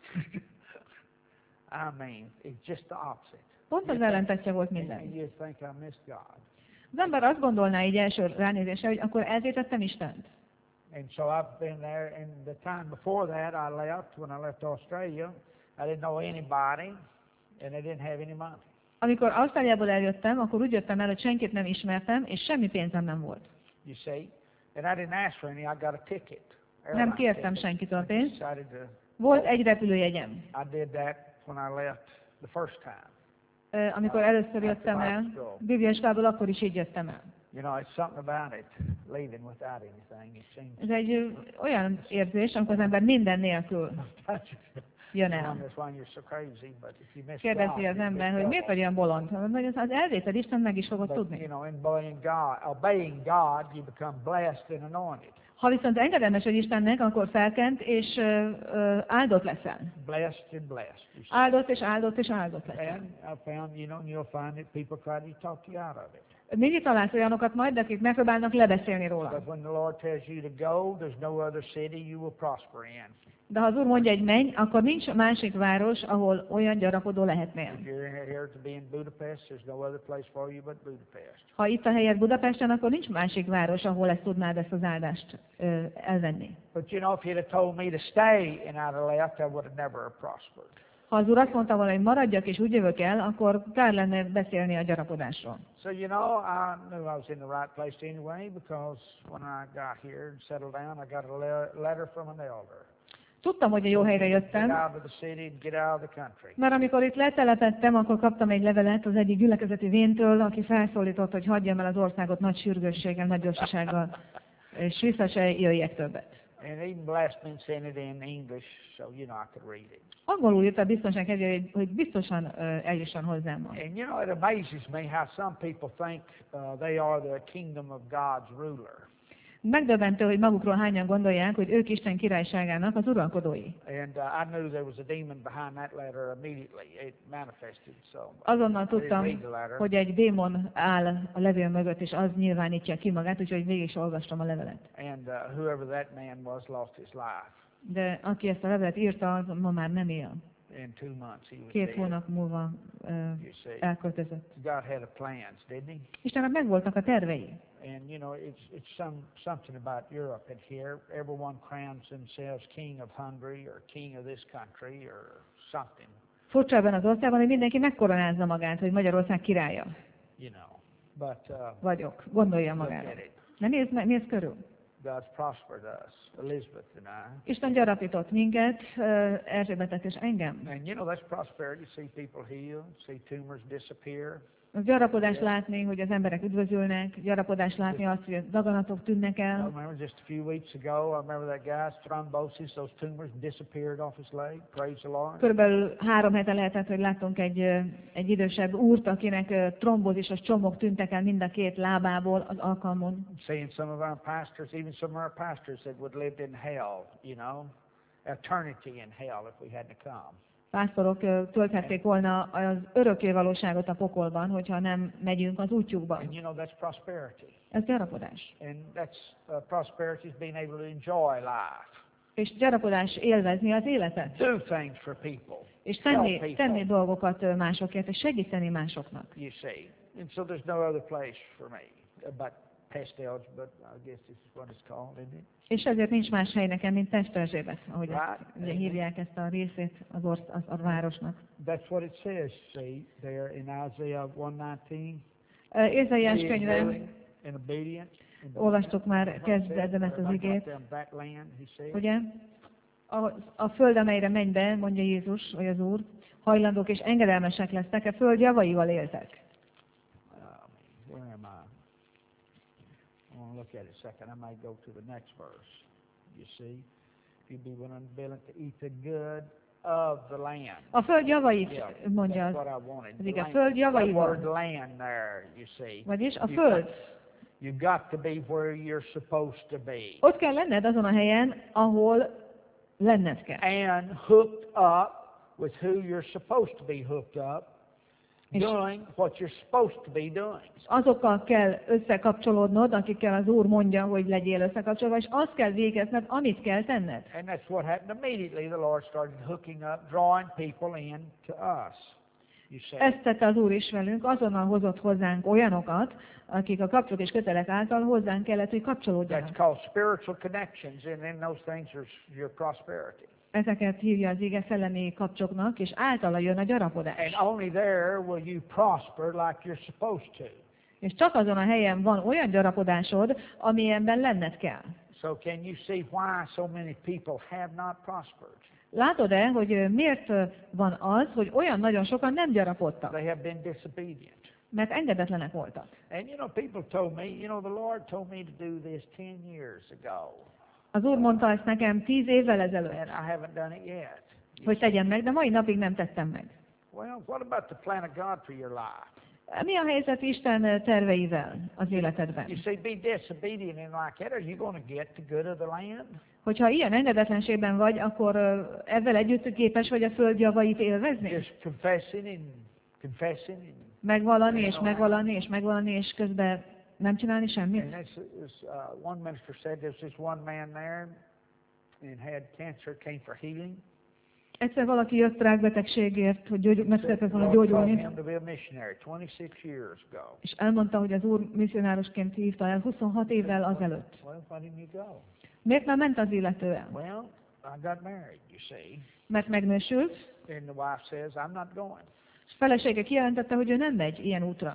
I mean, it's just the opposite. Pont az ellentetje volt And minden. you think I missed God. Az ember azt gondolná így első ránézésre, hogy akkor eltétettem Istent. And so I've been there, and the time before that I left, when I left Australia, I didn't know anybody, and I didn't have any money. Amikor Ausztráliából eljöttem, akkor úgy jöttem el, hogy senkit nem ismertem, és semmi pénzem nem volt. You see? And I didn't ask for any, I got a ticket. Nem airline kértem ticket. senkitől I pénzt. decided to, Volt egy repülőjegyem. I did that when I left the first time. Amikor először jöttem el, Bibliaskából, akkor is így jöttem el. You know, it's something about it, leaving without anything, it seems. Ez egy olyan érzés, amikor az ember minden nélkül jön el. That's why you're so crazy, but if you miss Kérdezi God, az you ember, miss hogy God. miért vagy olyan bolond? Hogy az elvéted Isten meg is fogod But, you tudni. know, in obeying God, you become blessed and anointed. Ha viszont engedelmes vagy Istennek, akkor felkent és áldott leszel. Blessed and blessed. You see. Áldott és áldott és áldott leszel. And I found, you know, you'll find that people try to talk you out of it. Mindig találsz olyanokat majd, akik megpróbálnak lebeszélni róla. But when the Lord tells you to go, there's no other city you will prosper in. De ha az Úr mondja, hogy menj, akkor nincs másik város, ahol olyan gyarapodó lehetnél. If you're here to be in Budapest, there's no other place for you but Budapest. Ha itt a helyed Budapesten, akkor nincs másik város, ahol ezt tudnád ezt az áldást elvenni. But you know, if you'd have told me to stay and I'd have left, I would have never prospered. Ha az Úr azt mondta volna, hogy maradjak és úgy jövök el, akkor kár lenne beszélni a gyarapodásról. So, you know, I knew I was in the right place anyway, because when I got here and settled down, I got a letter from an elder. Tudtam, hogy a jó helyre Get jöttem, out of the city and get out of the country. mert amikor itt letelepedtem, akkor kaptam egy levelet az egyik gyülekezeti véntől, aki felszólított, hogy hagyjam el az országot nagy sürgősséggel, nagy gyorsasággal, és vissza se jöjjek többet. And even blessed me and sent it in English, so, you know, I could read it. Angolul jött a biztonság kedvéért, hogy biztosan eljusson hozzám. And, you know, it amazes me how some people think they are the kingdom of God's ruler. Megdöbbentő, hogy magukról hányan gondolják, hogy ők Isten királyságának az uralkodói. And I knew there was a demon behind that letter immediately. It manifested, so Azonnal I didn't tudtam, read the letter. hogy egy démon áll a levél mögött, és az nyilvánítja ki magát, úgyhogy végig is olvastam a levelet. And whoever that man was lost his life. De aki ezt a levelet írta, az ma már nem él. In 2 months he was 2 dead. hónap múlva You see, elköltözött. God had a plans, didn't he? Istennek megvoltak a tervei. And you know, it's something about Europe and here. Everyone crowns themselves king of Hungary or king of this country or something. Furcsa ebben az országban, hogy mindenki megkoronázza magát, hogy Magyarország királya You know, but vagyok. Gondolja look magára. at it. Ne nézz körül. God's prospered us, Elizabeth and I. Isten gyarapított minket, Erzsébetet és engem. And you know, that's prosperity. See people healed, see tumors disappear. Az gyarapodás látni, hogy az emberek üdvözülnek, gyarapodás látni azt, hogy a daganatok tűnnek I el. remember just a few weeks ago, I remember that guy's thrombosis, those tumors disappeared off his leg. Praise the Lord. Körülbelül 3 hete lehetett, hogy láttunk egy idősebb úrt, akinek trombózisos csomók tűntek el mind a 2 lábából az alkalmon. I'm seeing some of our pastors, even some of our pastors that would lived in hell, eternity in hell if we had to come. Pásztorok tölthették volna az örökké valóságot a pokolban, hogyha nem megyünk az útjukban. And that's prosperity. Ez gyarapodás. And that's prosperity is being able to enjoy life. És gyarapodás élvezni az életet. Do things for people. És Help people. tenni dolgokat másokért, és segíteni másoknak. You see. And so there's no other place for me but Pestels, but I guess this is what it's called, isn't it? És ezért nincs más hely nekem, mint Pesterzsébet, ahogy Right. ugye hívják ezt a részét a városnak. That's what it says, see, there in Isaiah 1:19. Ézaiás könyve, In obedience. olvastuk már kezdetben ezt az igét, That land, he said. ugye? A föld, amelyre menj be, mondja Jézus, vagy az Úr, hajlandók és engedelmesek lesznek, a föld javaival éltek. Where am I? I want to look at it a second. I might go to the next verse. You see, if you be willing to eat the good of the land. A föld javait, Yeah, mondja that's az. what I wanted. Az ige, a Land. föld That javaival. word land there, you see. Vagyis a You föld. You've got to be where you're supposed to be. Ott kell lenned azon a helyen, ahol lenned kell. And hooked up with who you're supposed to be hooked up, És- doing what you're supposed to be doing. És azokkal kell összekapcsolódnod, akikkel az Úr mondja, hogy legyél összekapcsolva, és azt kell végezned, amit kell tenned. And that's what happened immediately. The Lord started hooking up, drawing people in to us. You see. Ezt tette az Úr is velünk, azonnal hozott hozzánk olyanokat, akik a kapcsolók és kötelek által hozzánk kellett, hogy That's kapcsolódjanak. called spiritual connections, and in those things there's your prosperity. Ezeket hívja az ige szellemi kapcsoknak, és általa jön a And gyarapodás. only there will you prosper like you're supposed to. És csak azon a helyen van olyan gyarapodásod, amilyenben lenned kell. So can you see why so many people have not prospered? Látod-e, hogy miért van az, hogy olyan nagyon sokan nem gyarapodtak? They have been disobedient. Mert engedetlenek voltak. And people told me, the Lord told me to do this 10 years ago. Az Úr mondta ezt nekem 10 évvel ezelőtt, And I haven't done it yet. hogy tegyem meg, de mai napig nem tettem meg. Well, what about the plan of God for your life? Mi a helyzet Isten terveivel az életedben? You see, be disobedient and like that, are you going to get the good of the land? Hogyha ilyen engedetlenségben vagy, akkor ezzel együtt képes vagy a föld javait élvezni? Just confessing and Megvalani és megvalani és megvalani, és közben nem csinálni semmit? And one minister said there's this one man there and had cancer, came for healing. Egyszer valaki jött rákbetegségért, hogy meg szeretett volna Lord called gyógyulni, him to be a missionary 26 years ago. és elmondta, hogy az Úr misszionárosként hívta el 26 évvel azelőtt. Well, why didn't you go? Miért nem ment az illető el? Well, I got married, you see. Mert megnősült, And the wife says, I'm not going. és felesége kijelentette, hogy ő nem megy ilyen útra.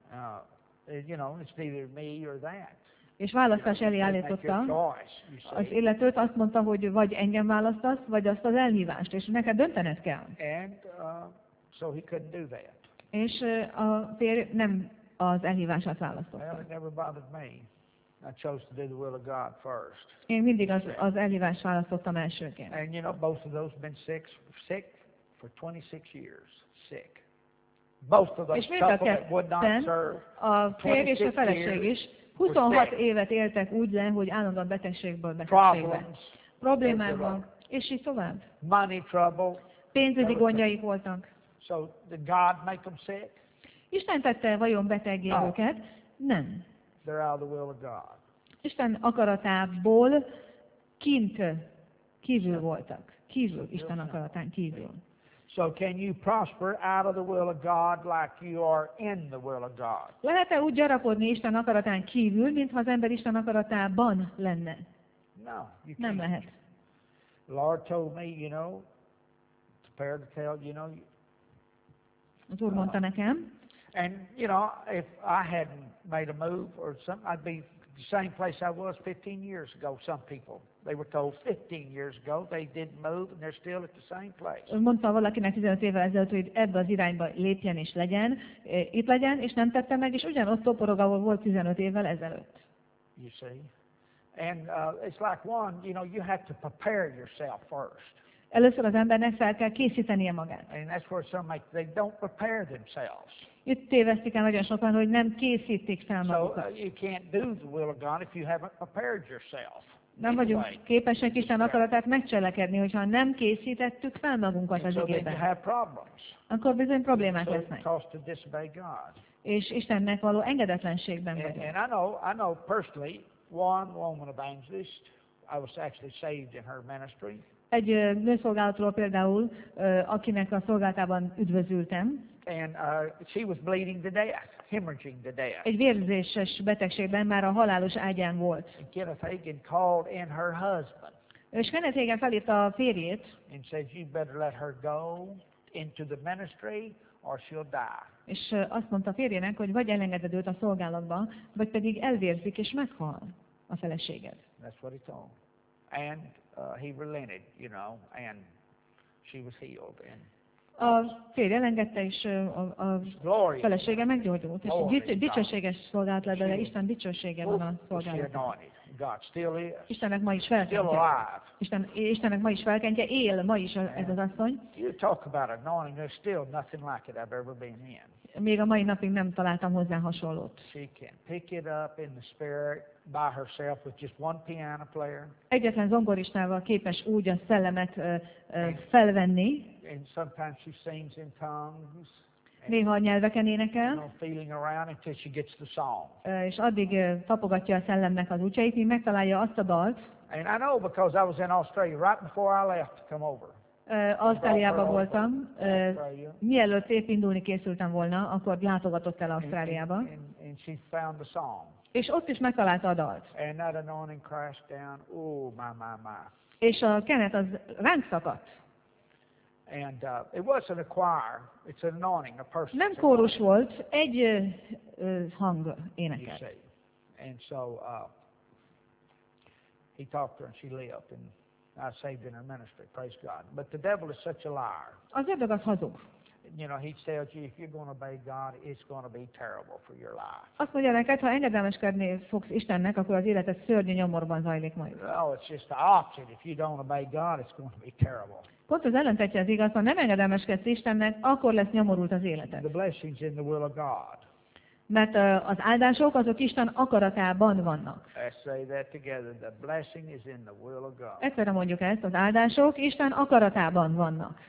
It's neither me or that. És választás elé Make your állította choice, you az see. illetőt, azt mondta, hogy vagy engem választasz, vagy azt az elhívást, és neked döntened kell. And so he couldn't do that. És a férj nem az elhívását Well, választotta. it never bothered me. I chose to do the will of God first. Én mindig az elhívást választottam elsőként. And both of those been sick for 26 years. Sick. Both of those És mind a couple that would not ketten, serve. a férj és a 26 feleség years is 26 sick. évet éltek úgy le, hogy állandóan betegségből betegségbe. Problems, Problémákban, és így tovább. money trouble. Pénzügyi gondjaik voltak. So did God make them sick? Isten tette vajon beteggé No. őket? Nem. They're out of the will of God. Isten akaratából kívül voltak. Kívül, Isten akaratán kívül. So can you prosper out of the will of God like you are in the will of God? Lehet-e úgy gyarapodni Isten akaratán kívül, mintha az ember Isten akaratában lenne? No, you Nem can't. lehet. The Lord told me, prepare to tell, Az Úr mondta nekem, and if I hadn't made a move or something, I'd be the same place I was 15 years ago. Some people, they were told 15 years ago they didn't move, and they're still at the same place. Mondta valakinek 15 évvel ezelőtt, hogy ebbe az irányba lépjen és legyen, itt legyen, és nem tette meg, és ugyanott toporog, ahol volt 15 évvel ezelőtt. You see? And it's like one, you have to prepare yourself first. Először az embernek fel kell készítenie magát. And that's where some they don't prepare themselves. Itt tévesztik el nagyon sokan, hogy nem készítik fel So magukat. you can't do the will of God if you haven't prepared yourself. Nem vagyunk képesek Isten akaratát megcselekedni, hogyha nem készítettük fel magunkat az So then you igében. have problems. Akkor bizony problémák So it lesznek. costs to disobey God. És Istennek való engedetlenségben vagyunk. And I know personally one woman evangelist. I was actually saved in her ministry. Egy nőszolgálatról például, akinek a szolgálatában üdvözültem, And she was bleeding to death, hemorrhaging to death. egy vérzéses betegségben már a halálos ágyán volt. And Kenneth Hagin called in her husband És Kenneth Hagin felhívta a férjét, and said, "You better let her go into the ministry, or she'll die." és azt mondta a férjének, hogy vagy elengeded őt a szolgálatba, vagy pedig elvérzik és meghal a feleséged. That's what he told. And he relented, and she was healed. And A férj elengedte, és a glorious. felesége meggyógyult. És Glory. dicsőséges szolgálat lett, de Isten dicsősége van a Was she szolgálatban. anointed? God still is. Istennek ma is Still felkentje. alive. Istennek ma is felkentje, él ma is ez az asszony. You talk about anointing, there's still nothing like it I've ever been in. Még a mai napig nem találtam hozzá hasonlót. She can pick it up in the spirit by herself with just one piano player. Egyetlen zongoristával képes úgy a szellemet felvenni, And sometimes she sings in tongues, néha a nyelveken énekel, feeling around until she gets the song. és addig tapogatja a szellemnek az útjait, míg megtalálja azt a dalt. And I know because I was in Australia right before I left to come over. Ausztráliában voltam, Australia. mielőtt épp indulni készültem volna, akkor látogatott el Ausztráliába, And she found the song. és ott is megtalálta a dalt. And that anointing crashed down. Oh, my. És a kenet az ránk szakadt. And it wasn't a choir. It's an anointing, a person. Nem kórus volt, egy hang You énekel. see. And so he talked to her and she lived. And I saved in her ministry. Praise God. But the devil is such a liar. Az ördög az hazug. He tells you if you're going to obey God, it's going to be terrible for your life. Azt mondja neked, ha engedelmeskedni fogsz Istennek, akkor az életed szörnyű nyomorban zajlik majd. No, it's just the opposite. If you don't obey God, it's going to be terrible. Pont az ellentetje az igaz, ha nem engedelmeskedsz Istennek, akkor lesz nyomorult az életed. The blessings in the will of God. Mert az áldások azok Isten akaratában vannak. Let's say that together. The blessing is in the will of God. Egyszerre mondjuk ezt, az áldások Isten akaratában vannak.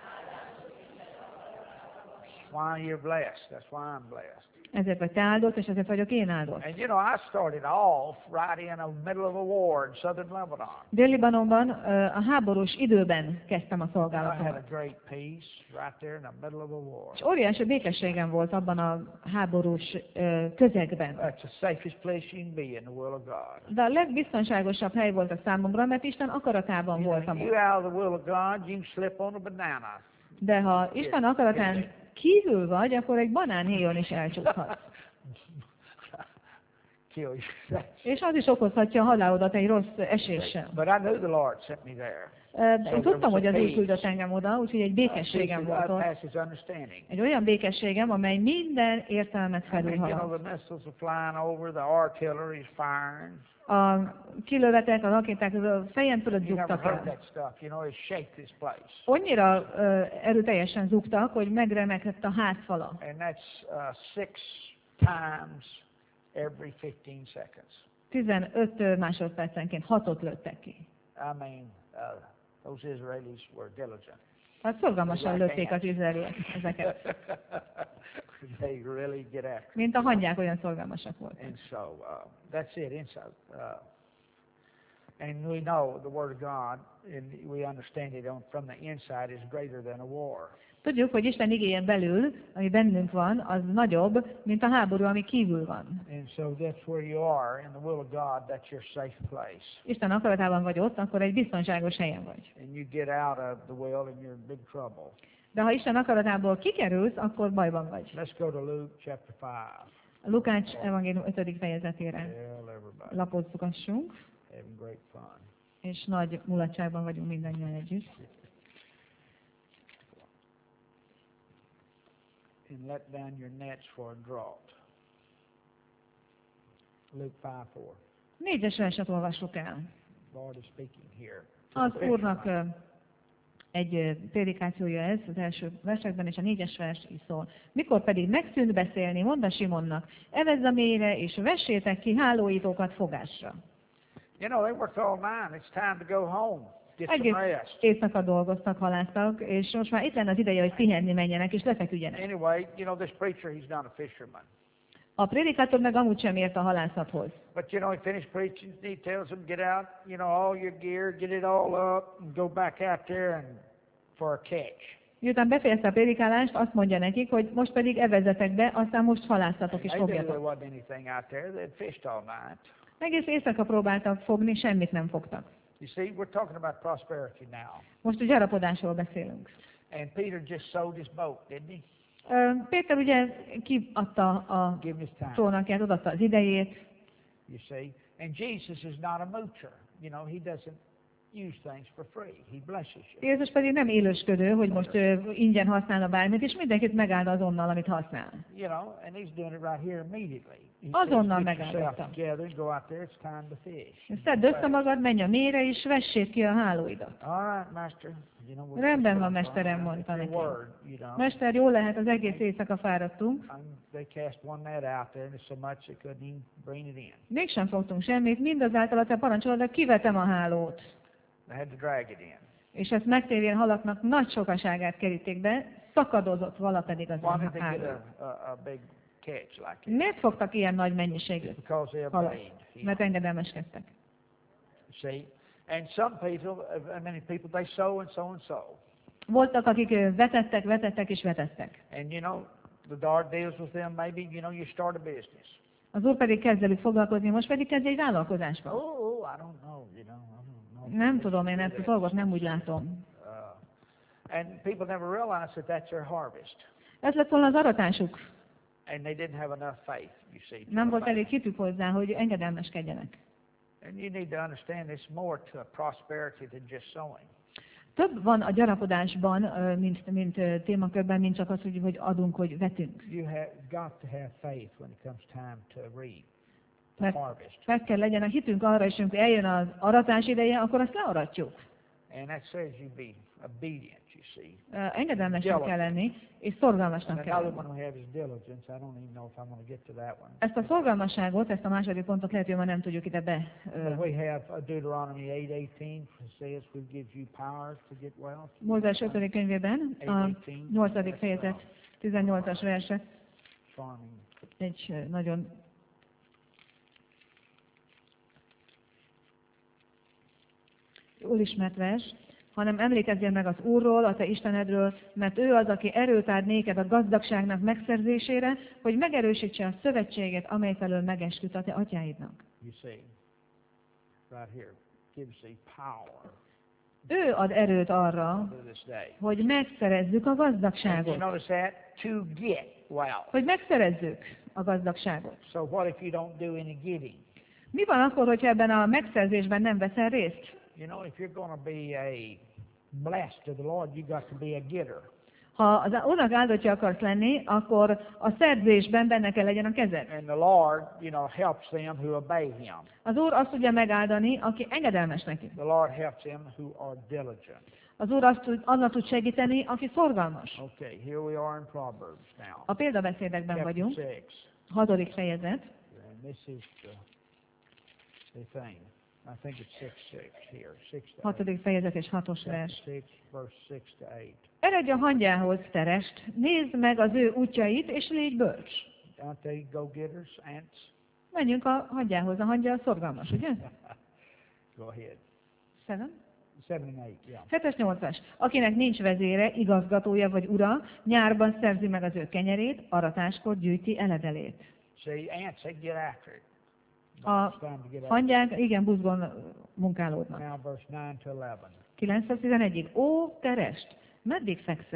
That's why you're blessed. That's why I'm blessed. Ezért vagy te áldott, és ezért vagyok én áldott. And I started off right in the middle of a war in southern Lebanon. Dél-Libanonban a háborús időben kezdtem a I had a szolgálatomat. great peace right there in the middle of a war. És óriási békességem volt abban a háborús közegben. That's the safest place you can be in the will of God. De a legbiztonságosabb hely volt a számomra, mert Isten akaratában voltam You ott. out of the will of God, you can slip on a banana. De ha Isten akaratán kívül vagy, akkor egy banánhéjon is elcsúszhat. Kill you. És az is okozhatja a halálodat egy rossz eséssel. But I knew the Lord sent me there. De én tudtam, hogy az Úr küldött engem oda, úgyhogy egy békességem volt ott. Passes understanding. Egy olyan békességem, amely minden értelmet I mean, felülhalad. the missiles are flying over, the artillery is firing. A kilövetek, a rakéták a fejem fölött You never zúgtak heard el. that stuff, it shake this place. Annyira erőteljesen zúgtak, hogy megremegett a házfala. And that's 6 times every 15 seconds. 15 másodpercenként 6-ot lőttek ki. I mean, those Israelis were diligent. Hát szorgalmasan lőtték az izraeliek ezeket. They really get after it. Mint a hangyák, olyan szorgalmasak voltak. And so that's it. Inside, and we know the Word of God, and we understand it from the inside is greater than a war. Tudjuk, hogy Isten igéjén belül, ami bennünk van, az nagyobb, mint a háború, ami kívül van. And so that's where you are in the will of God. That's your safe place. Isten akaratában vagy ott, akkor egy biztonságos helyen vagy. And you get out of the will, and you're in big trouble. De ha Isten akaratából kikerülsz, akkor bajban vagy. Let's go to Luke chapter 5. A Lukács evangélium 5. fejezetére Tell everybody. lapozgassunk, Having great fun. és nagy mulatságban vagyunk mindannyian együtt. And let down your nets for a draught. Luke 5:4. 4. verset olvassuk el. Lord is speaking here. Az Úrnak egy prédikációja ez az első versekben, és a 4. vers is szól. Mikor pedig megszűnt beszélni, mondta Simonnak, evezz a mélyre, és vessétek ki hálóitókat fogásra. You know, they worked all night. It's time to go home. Get Egész some rest. éjszaka dolgoztak, halásztak, és most már itt lenne az ideje, hogy pihenni menjenek, és lefeküdjenek. Anyway, you know, this preacher, he's not a fisherman. A prédikátor meg amúgy sem ért a halászathoz. But you know, he finished preaching, he tells them, get out, you know, all your gear, get it all up, and go back out there and for a catch. Miután befejezte a prédikálást, azt mondja nekik, hogy most pedig evezzetek be, aztán most halászatok és They knew there fogjatok. wasn't anything out there. They'd fished all night. Egész éjszaka próbáltak fogni, semmit nem fogtak. You see, we're talking about prosperity now. Most a gyarapodásról beszélünk. And Peter just sold his boat, didn't he? Péter ugye kiadta a Give him his time. trónakját, odaadta az idejét, You see? And Jesus is not a moocher. You know, he doesn't use things for free. He blesses you. Jézus pedig nem élősködő, hogy most ingyen használna bármit, és mindenkit megáld azonnal, amit használ. You know, and he's doing it right here immediately. He Azonnal says, get yourself megáldotta. together and go out there. It's time to fish. Szedd össze magad, menj a mélyre, és vessék ki a hálóidat. All right, master. You know, Rendben van, mesterem, mondta it's your neki. word, you know. Mester, jól lehet, az egész éjszaka fáradtunk. They cast one net out there, and it's so much they couldn't even bring it in. Mégsem fogtunk semmit, mindazáltal a te parancsolod, kivetem a hálót. They had to drag it in. És ezt megtérvén halaknak nagy sokaságát keríték be, szakadozott vala pedig az Why did they get háló. a big catch like this? Miért fogtak ilyen nagy mennyiségű Because they halat? obeyed him. Mert engedelmeskedtek. See? And some people, many people, they sow and sow and sow. Voltak, akik vetettek és vetettek. And you know, the Lord deals with them, maybe, you know, you start a business. Az Úr pedig kezd velük foglalkozni, most pedig kezd egy vállalkozásba. Oh, I don't know, you know, I don't know. Nem tudom, én ezt a dolgot nem úgy látom. And people never realize that that's their harvest. Ez lett volna az aratásuk. And they didn't have enough faith, you see. to Nem volt obey. elég hitük hozzá, hogy engedelmeskedjenek. And you need to understand there's more to a prosperity than just sowing. Több van a gyarapodásban, mint témakörben, mint csak az, hogy adunk, hogy vetünk. You have got to have faith when it comes time to reap the Mert harvest. meg kell legyen a hitünk arra is, amikor eljön az aratás ideje, akkor azt learatjuk. And that says you be obedient, you see. Engedelmesnek kell lenni, és szorgalmasnak And kell another lenni. one we have is diligence. I don't even know if I'm going to get to that one. Ezt a szorgalmasságot, ezt a második pontot lehet, hogy ma nem tudjuk ide be. But we have Deuteronomy 8:18 says we give you power to get wealth. Mózes 5. könyvében, a 8. fejezet 18-as verse, Farming. egy nagyon jól ismert vers, hanem emlékezzél meg az Úrról, a te Istenedről, mert ő az, aki erőt ad néked a gazdagságnak megszerzésére, hogy megerősítse a szövetséget, amely felől megesküdt a te atyáidnak. You see, right here, gives the power Ő ad erőt arra, to this day. hogy megszerezzük a And you gazdagságot. notice that? To get wealth. Hogy megszerezzük a gazdagságot. So what if you don't do any giving? Mi van akkor, hogyha ebben a megszerzésben nem veszel részt? You know, if you're going to be a blessed to the Lord, you got to be a getter. Ha az Úrnak áldottja akarsz lenni, akkor a szerzésben benne kell legyen a kezed. And the Lord, you know, helps them who obey Him. Az Úr azt tudja megáldani, aki engedelmes neki. The Lord helps them who are diligent. Az Úr azzal tud segíteni, aki szorgalmas. Okay, here we are in Proverbs now. A példabeszédekben Chapter vagyunk, 6. 6. fejezet, And this is the thing. I think it's 6:6 here. 6 to 8. 6. fejezet és 6-os Chapter vers. 6, verse 6 to 8. Eredj a hangyához, terest, nézd meg az ő útjait, és légy bölcs. Aren't they go-getters, ants? Menjünk a hangyához, a hangya szorgalmas, ugye? Go ahead. 7. 7 and 8, yeah. 7-es, 8-as. Akinek nincs vezére, igazgatója vagy ura, nyárban szerzi meg az ő kenyerét, aratáskor gyűjti eledelét. See, ants, they get after it. A It's time to get after hangyák igen buzgón munkálódnak. it. Now verse 9 to 11. 9-11-ig. Ó, terest, meddig fekszel?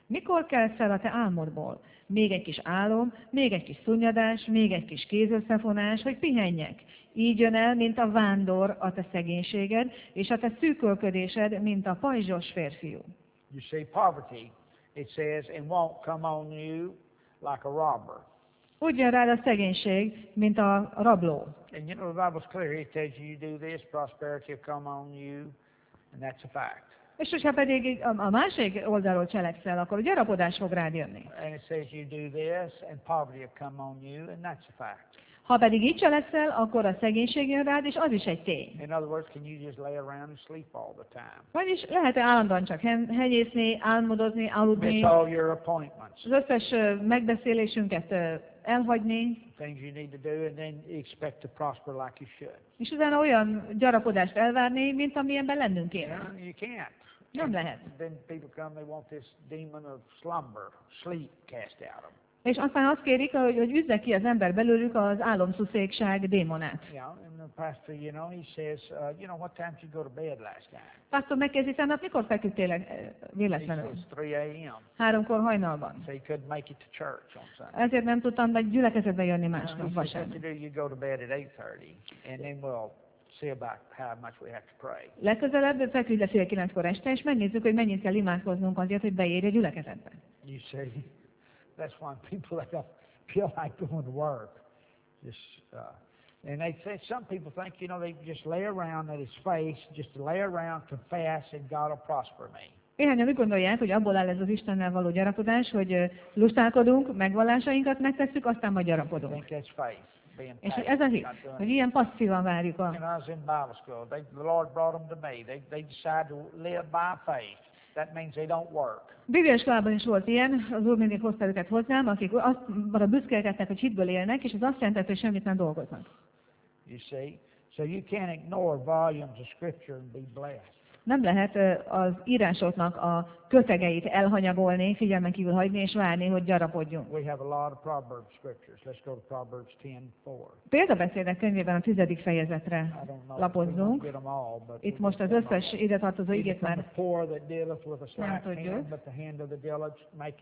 Mikor kelsz fel a te álmodból? Még egy kis álom, még egy kis szunnyadás, még egy kis kézösszefonás, hogy pihenjek. Így jön el, mint a vándor a te szegénységed, és a te szűkölködésed, mint a pajzsos férfiú. You see, poverty, it says, and won't come on you like a robber. Úgy jön rád a szegénység, mint a rabló. And you know, the Bible's clear. It tells you do this, prosperity will come on you, and that's a fact. És hogyha pedig a másik oldalról cselekszel, akkor a gyarapodás fog rád jönni. And it says you do this, and poverty will come on you, and that's a fact. Ha pedig így cselekszel, akkor a szegénység jön rád, és az is egy tény. In other words, can you just lay around and sleep all the time? Vagyis lehet-e állandóan csak hegyészni, álmodozni, aludni, Miss all your appointments, az összes megbeszélésünket elhagyni, things you need to do, and then expect to prosper like you should. és utána olyan gyarapodást elvárni, mint amilyenben lennünk kéne. You can't. Nem lehet. Then people come, they want this demon of slumber, sleep cast out of them. És aztán azt kérik, hogy üzze ki az ember belőlük az álomszuszékság démonát. Yeah, and the pastor, you know, he says, you know, what time did you go to bed last night? Pásztor megkezdi, tegnap mikor feküdtél He véletlenül? says 3 a.m. 3-kor hajnalban. So he couldn't make it to church on Sunday. Ezért nem tudtam meg gyülekezetbe jönni He másnap, says, what vasárnap. you do, you go to bed at 8:30, and then we'll see about how much we have to pray. Legközelebb feküdj le fél 9-kor este, és megnézzük, hogy mennyit kell imádkoznunk azért, hogy beérj a gyülekezetbe. You see, that's why people they don't feel like going to work. Just and they say some people think, you know, they just lay around at his face, just to lay around, confess, and God will prosper me. Néhányan úgy gondolják, hogy abból áll ez az Istennel való gyarapodás, hogy lustálkodunk, megvallásainkat megtesszük, aztán majd I gyarapodunk. think that's faith, being És hogy passive, ez a hit, not doing hogy it. ilyen passzívan várjuk When I was in Bible school, the Lord brought them to me. They decide to live by faith. That means they don't work. Bibliaiskolában is volt ilyen, az Úr mindig hozta őket hozzám, akik azt arra büszkélkedtek, hogy hitből élnek, és ez azt jelenti, hogy semmit nem dolgoznak. You see? So you can't ignore volumes of Scripture and be blessed. Nem lehet az írásoknak a kötegeit elhanyagolni, figyelmen kívül hagyni és várni, hogy gyarapodjunk. We have a lot of Proverbs scriptures. Let's go to Proverbs 10:4. Példabeszédek könyvében a 10. fejezetre I don't know if we won't lapozzunk. get them all, but Itt most az összes ide tartozó igét the már poor that dealeth with a slack tudjuk. hand, but the hand of the diligent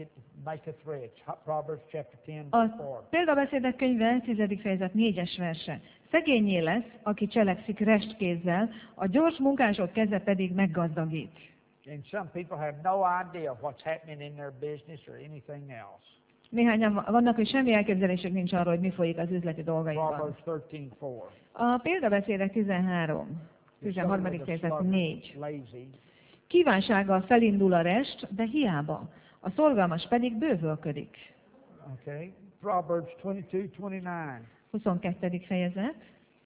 maketh rich. Proverbs chapter 10, A 4. példabeszédek könyve 10. fejezet 4-es verse. Szegényé lesz, aki cselekszik restkézzel, a gyors munkások keze pedig meggazdagít. And some people have no idea what's happening in their business or anything else. Néhányan vannak, hogy semmi elképzelésük nincs arról, hogy mi folyik az üzleti dolgaikban. Proverbs 13:4. A példabeszédek 13. You're 13. so fejezet sluggish, 4. lazy. Kívánsággal felindul a rest, de hiába. A szorgalmas pedig bővölködik. Okay. Proverbs 22:29. 22. fejezet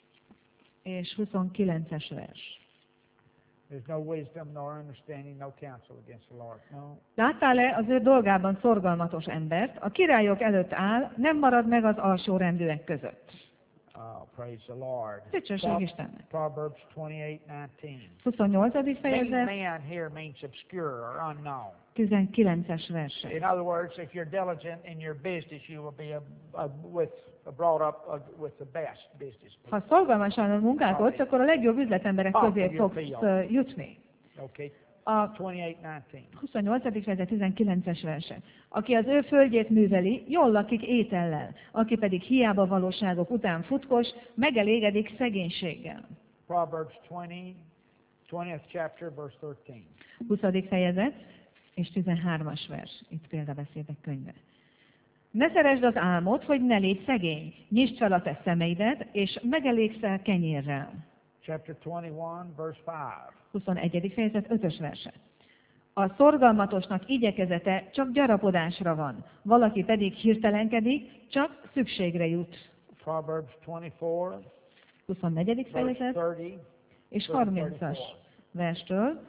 és 29-es vers. There's no wisdom nor understanding, no counsel against the Lord. No. Láttál-e az ő dolgában szorgalmatos embert? A királyok előtt áll, nem marad meg az alsó rendűek között. Oh, praise the Lord. Dicsőség Istennek. Proverbs 28:19. 28. fejezet, Man here means obscure or unknown. 19-es verse. In other words, if you're diligent in your business, you will be brought up with the best business people. Ha szorgalmasan munkálkodsz, akkor a legjobb üzletemberek közé fogsz jutni. Okay. A 28:19. 28. fejezet 19-es verse. Aki az ő földjét műveli, jól lakik étellel, aki pedig hiába valóságok után futkos, megelégedik szegénységgel. Proverbs 20th chapter, verse 13. 20. fejezet és 13-as vers. Itt példabeszédek könyve. Ne szeresd az álmot, hogy ne légy szegény. Nyisd fel a te szemeidet, és megelégszel kenyérrel. Chapter 21, verse 5. 21. fejezet 5-ös verse. A szorgalmatosnak igyekezete csak gyarapodásra van, valaki pedig hirtelenkedik, csak szükségre jut. Proverbs 24, 24. verse fejezet 30. és 30-as verstől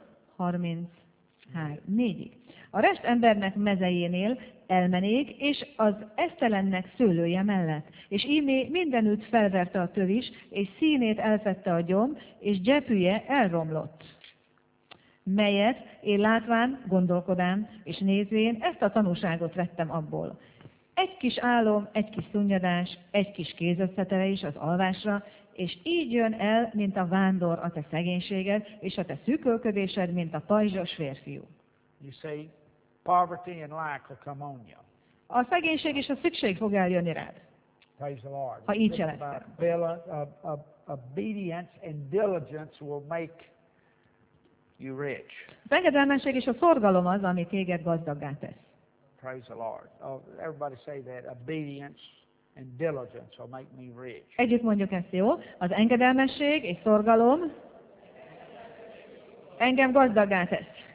34-ig. A rest embernek mezejénél elmenék, és az esztelennek szőlője mellett. És ímé mindenütt felverte a tövis, és színét elfette a gyom, és gyepüje elromlott. Melyet én látván, gondolkodán és nézvén ezt a tanúságot vettem abból. Egy kis álom, egy kis szunnyadás, egy kis kézösszetelés az alvásra, és így jön el, mint a vándor a te szegénységed, és a te szűkölködésed, mint a pajzsos férfiú. You see, Poverty and lack will come on you. A szegénység és a szükség fog eljönni rád. Praise the Lord. Ha így This is cselekszel. about obedience and diligence will make you rich. Az engedelmesség és a szorgalom az, ami téged gazdaggá tesz. Praise the Lord. Oh, everybody say that. Obedience and diligence will make me rich. Együtt mondjuk ezt, jó? Az engedelmesség és szorgalom engem gazdaggá tesz.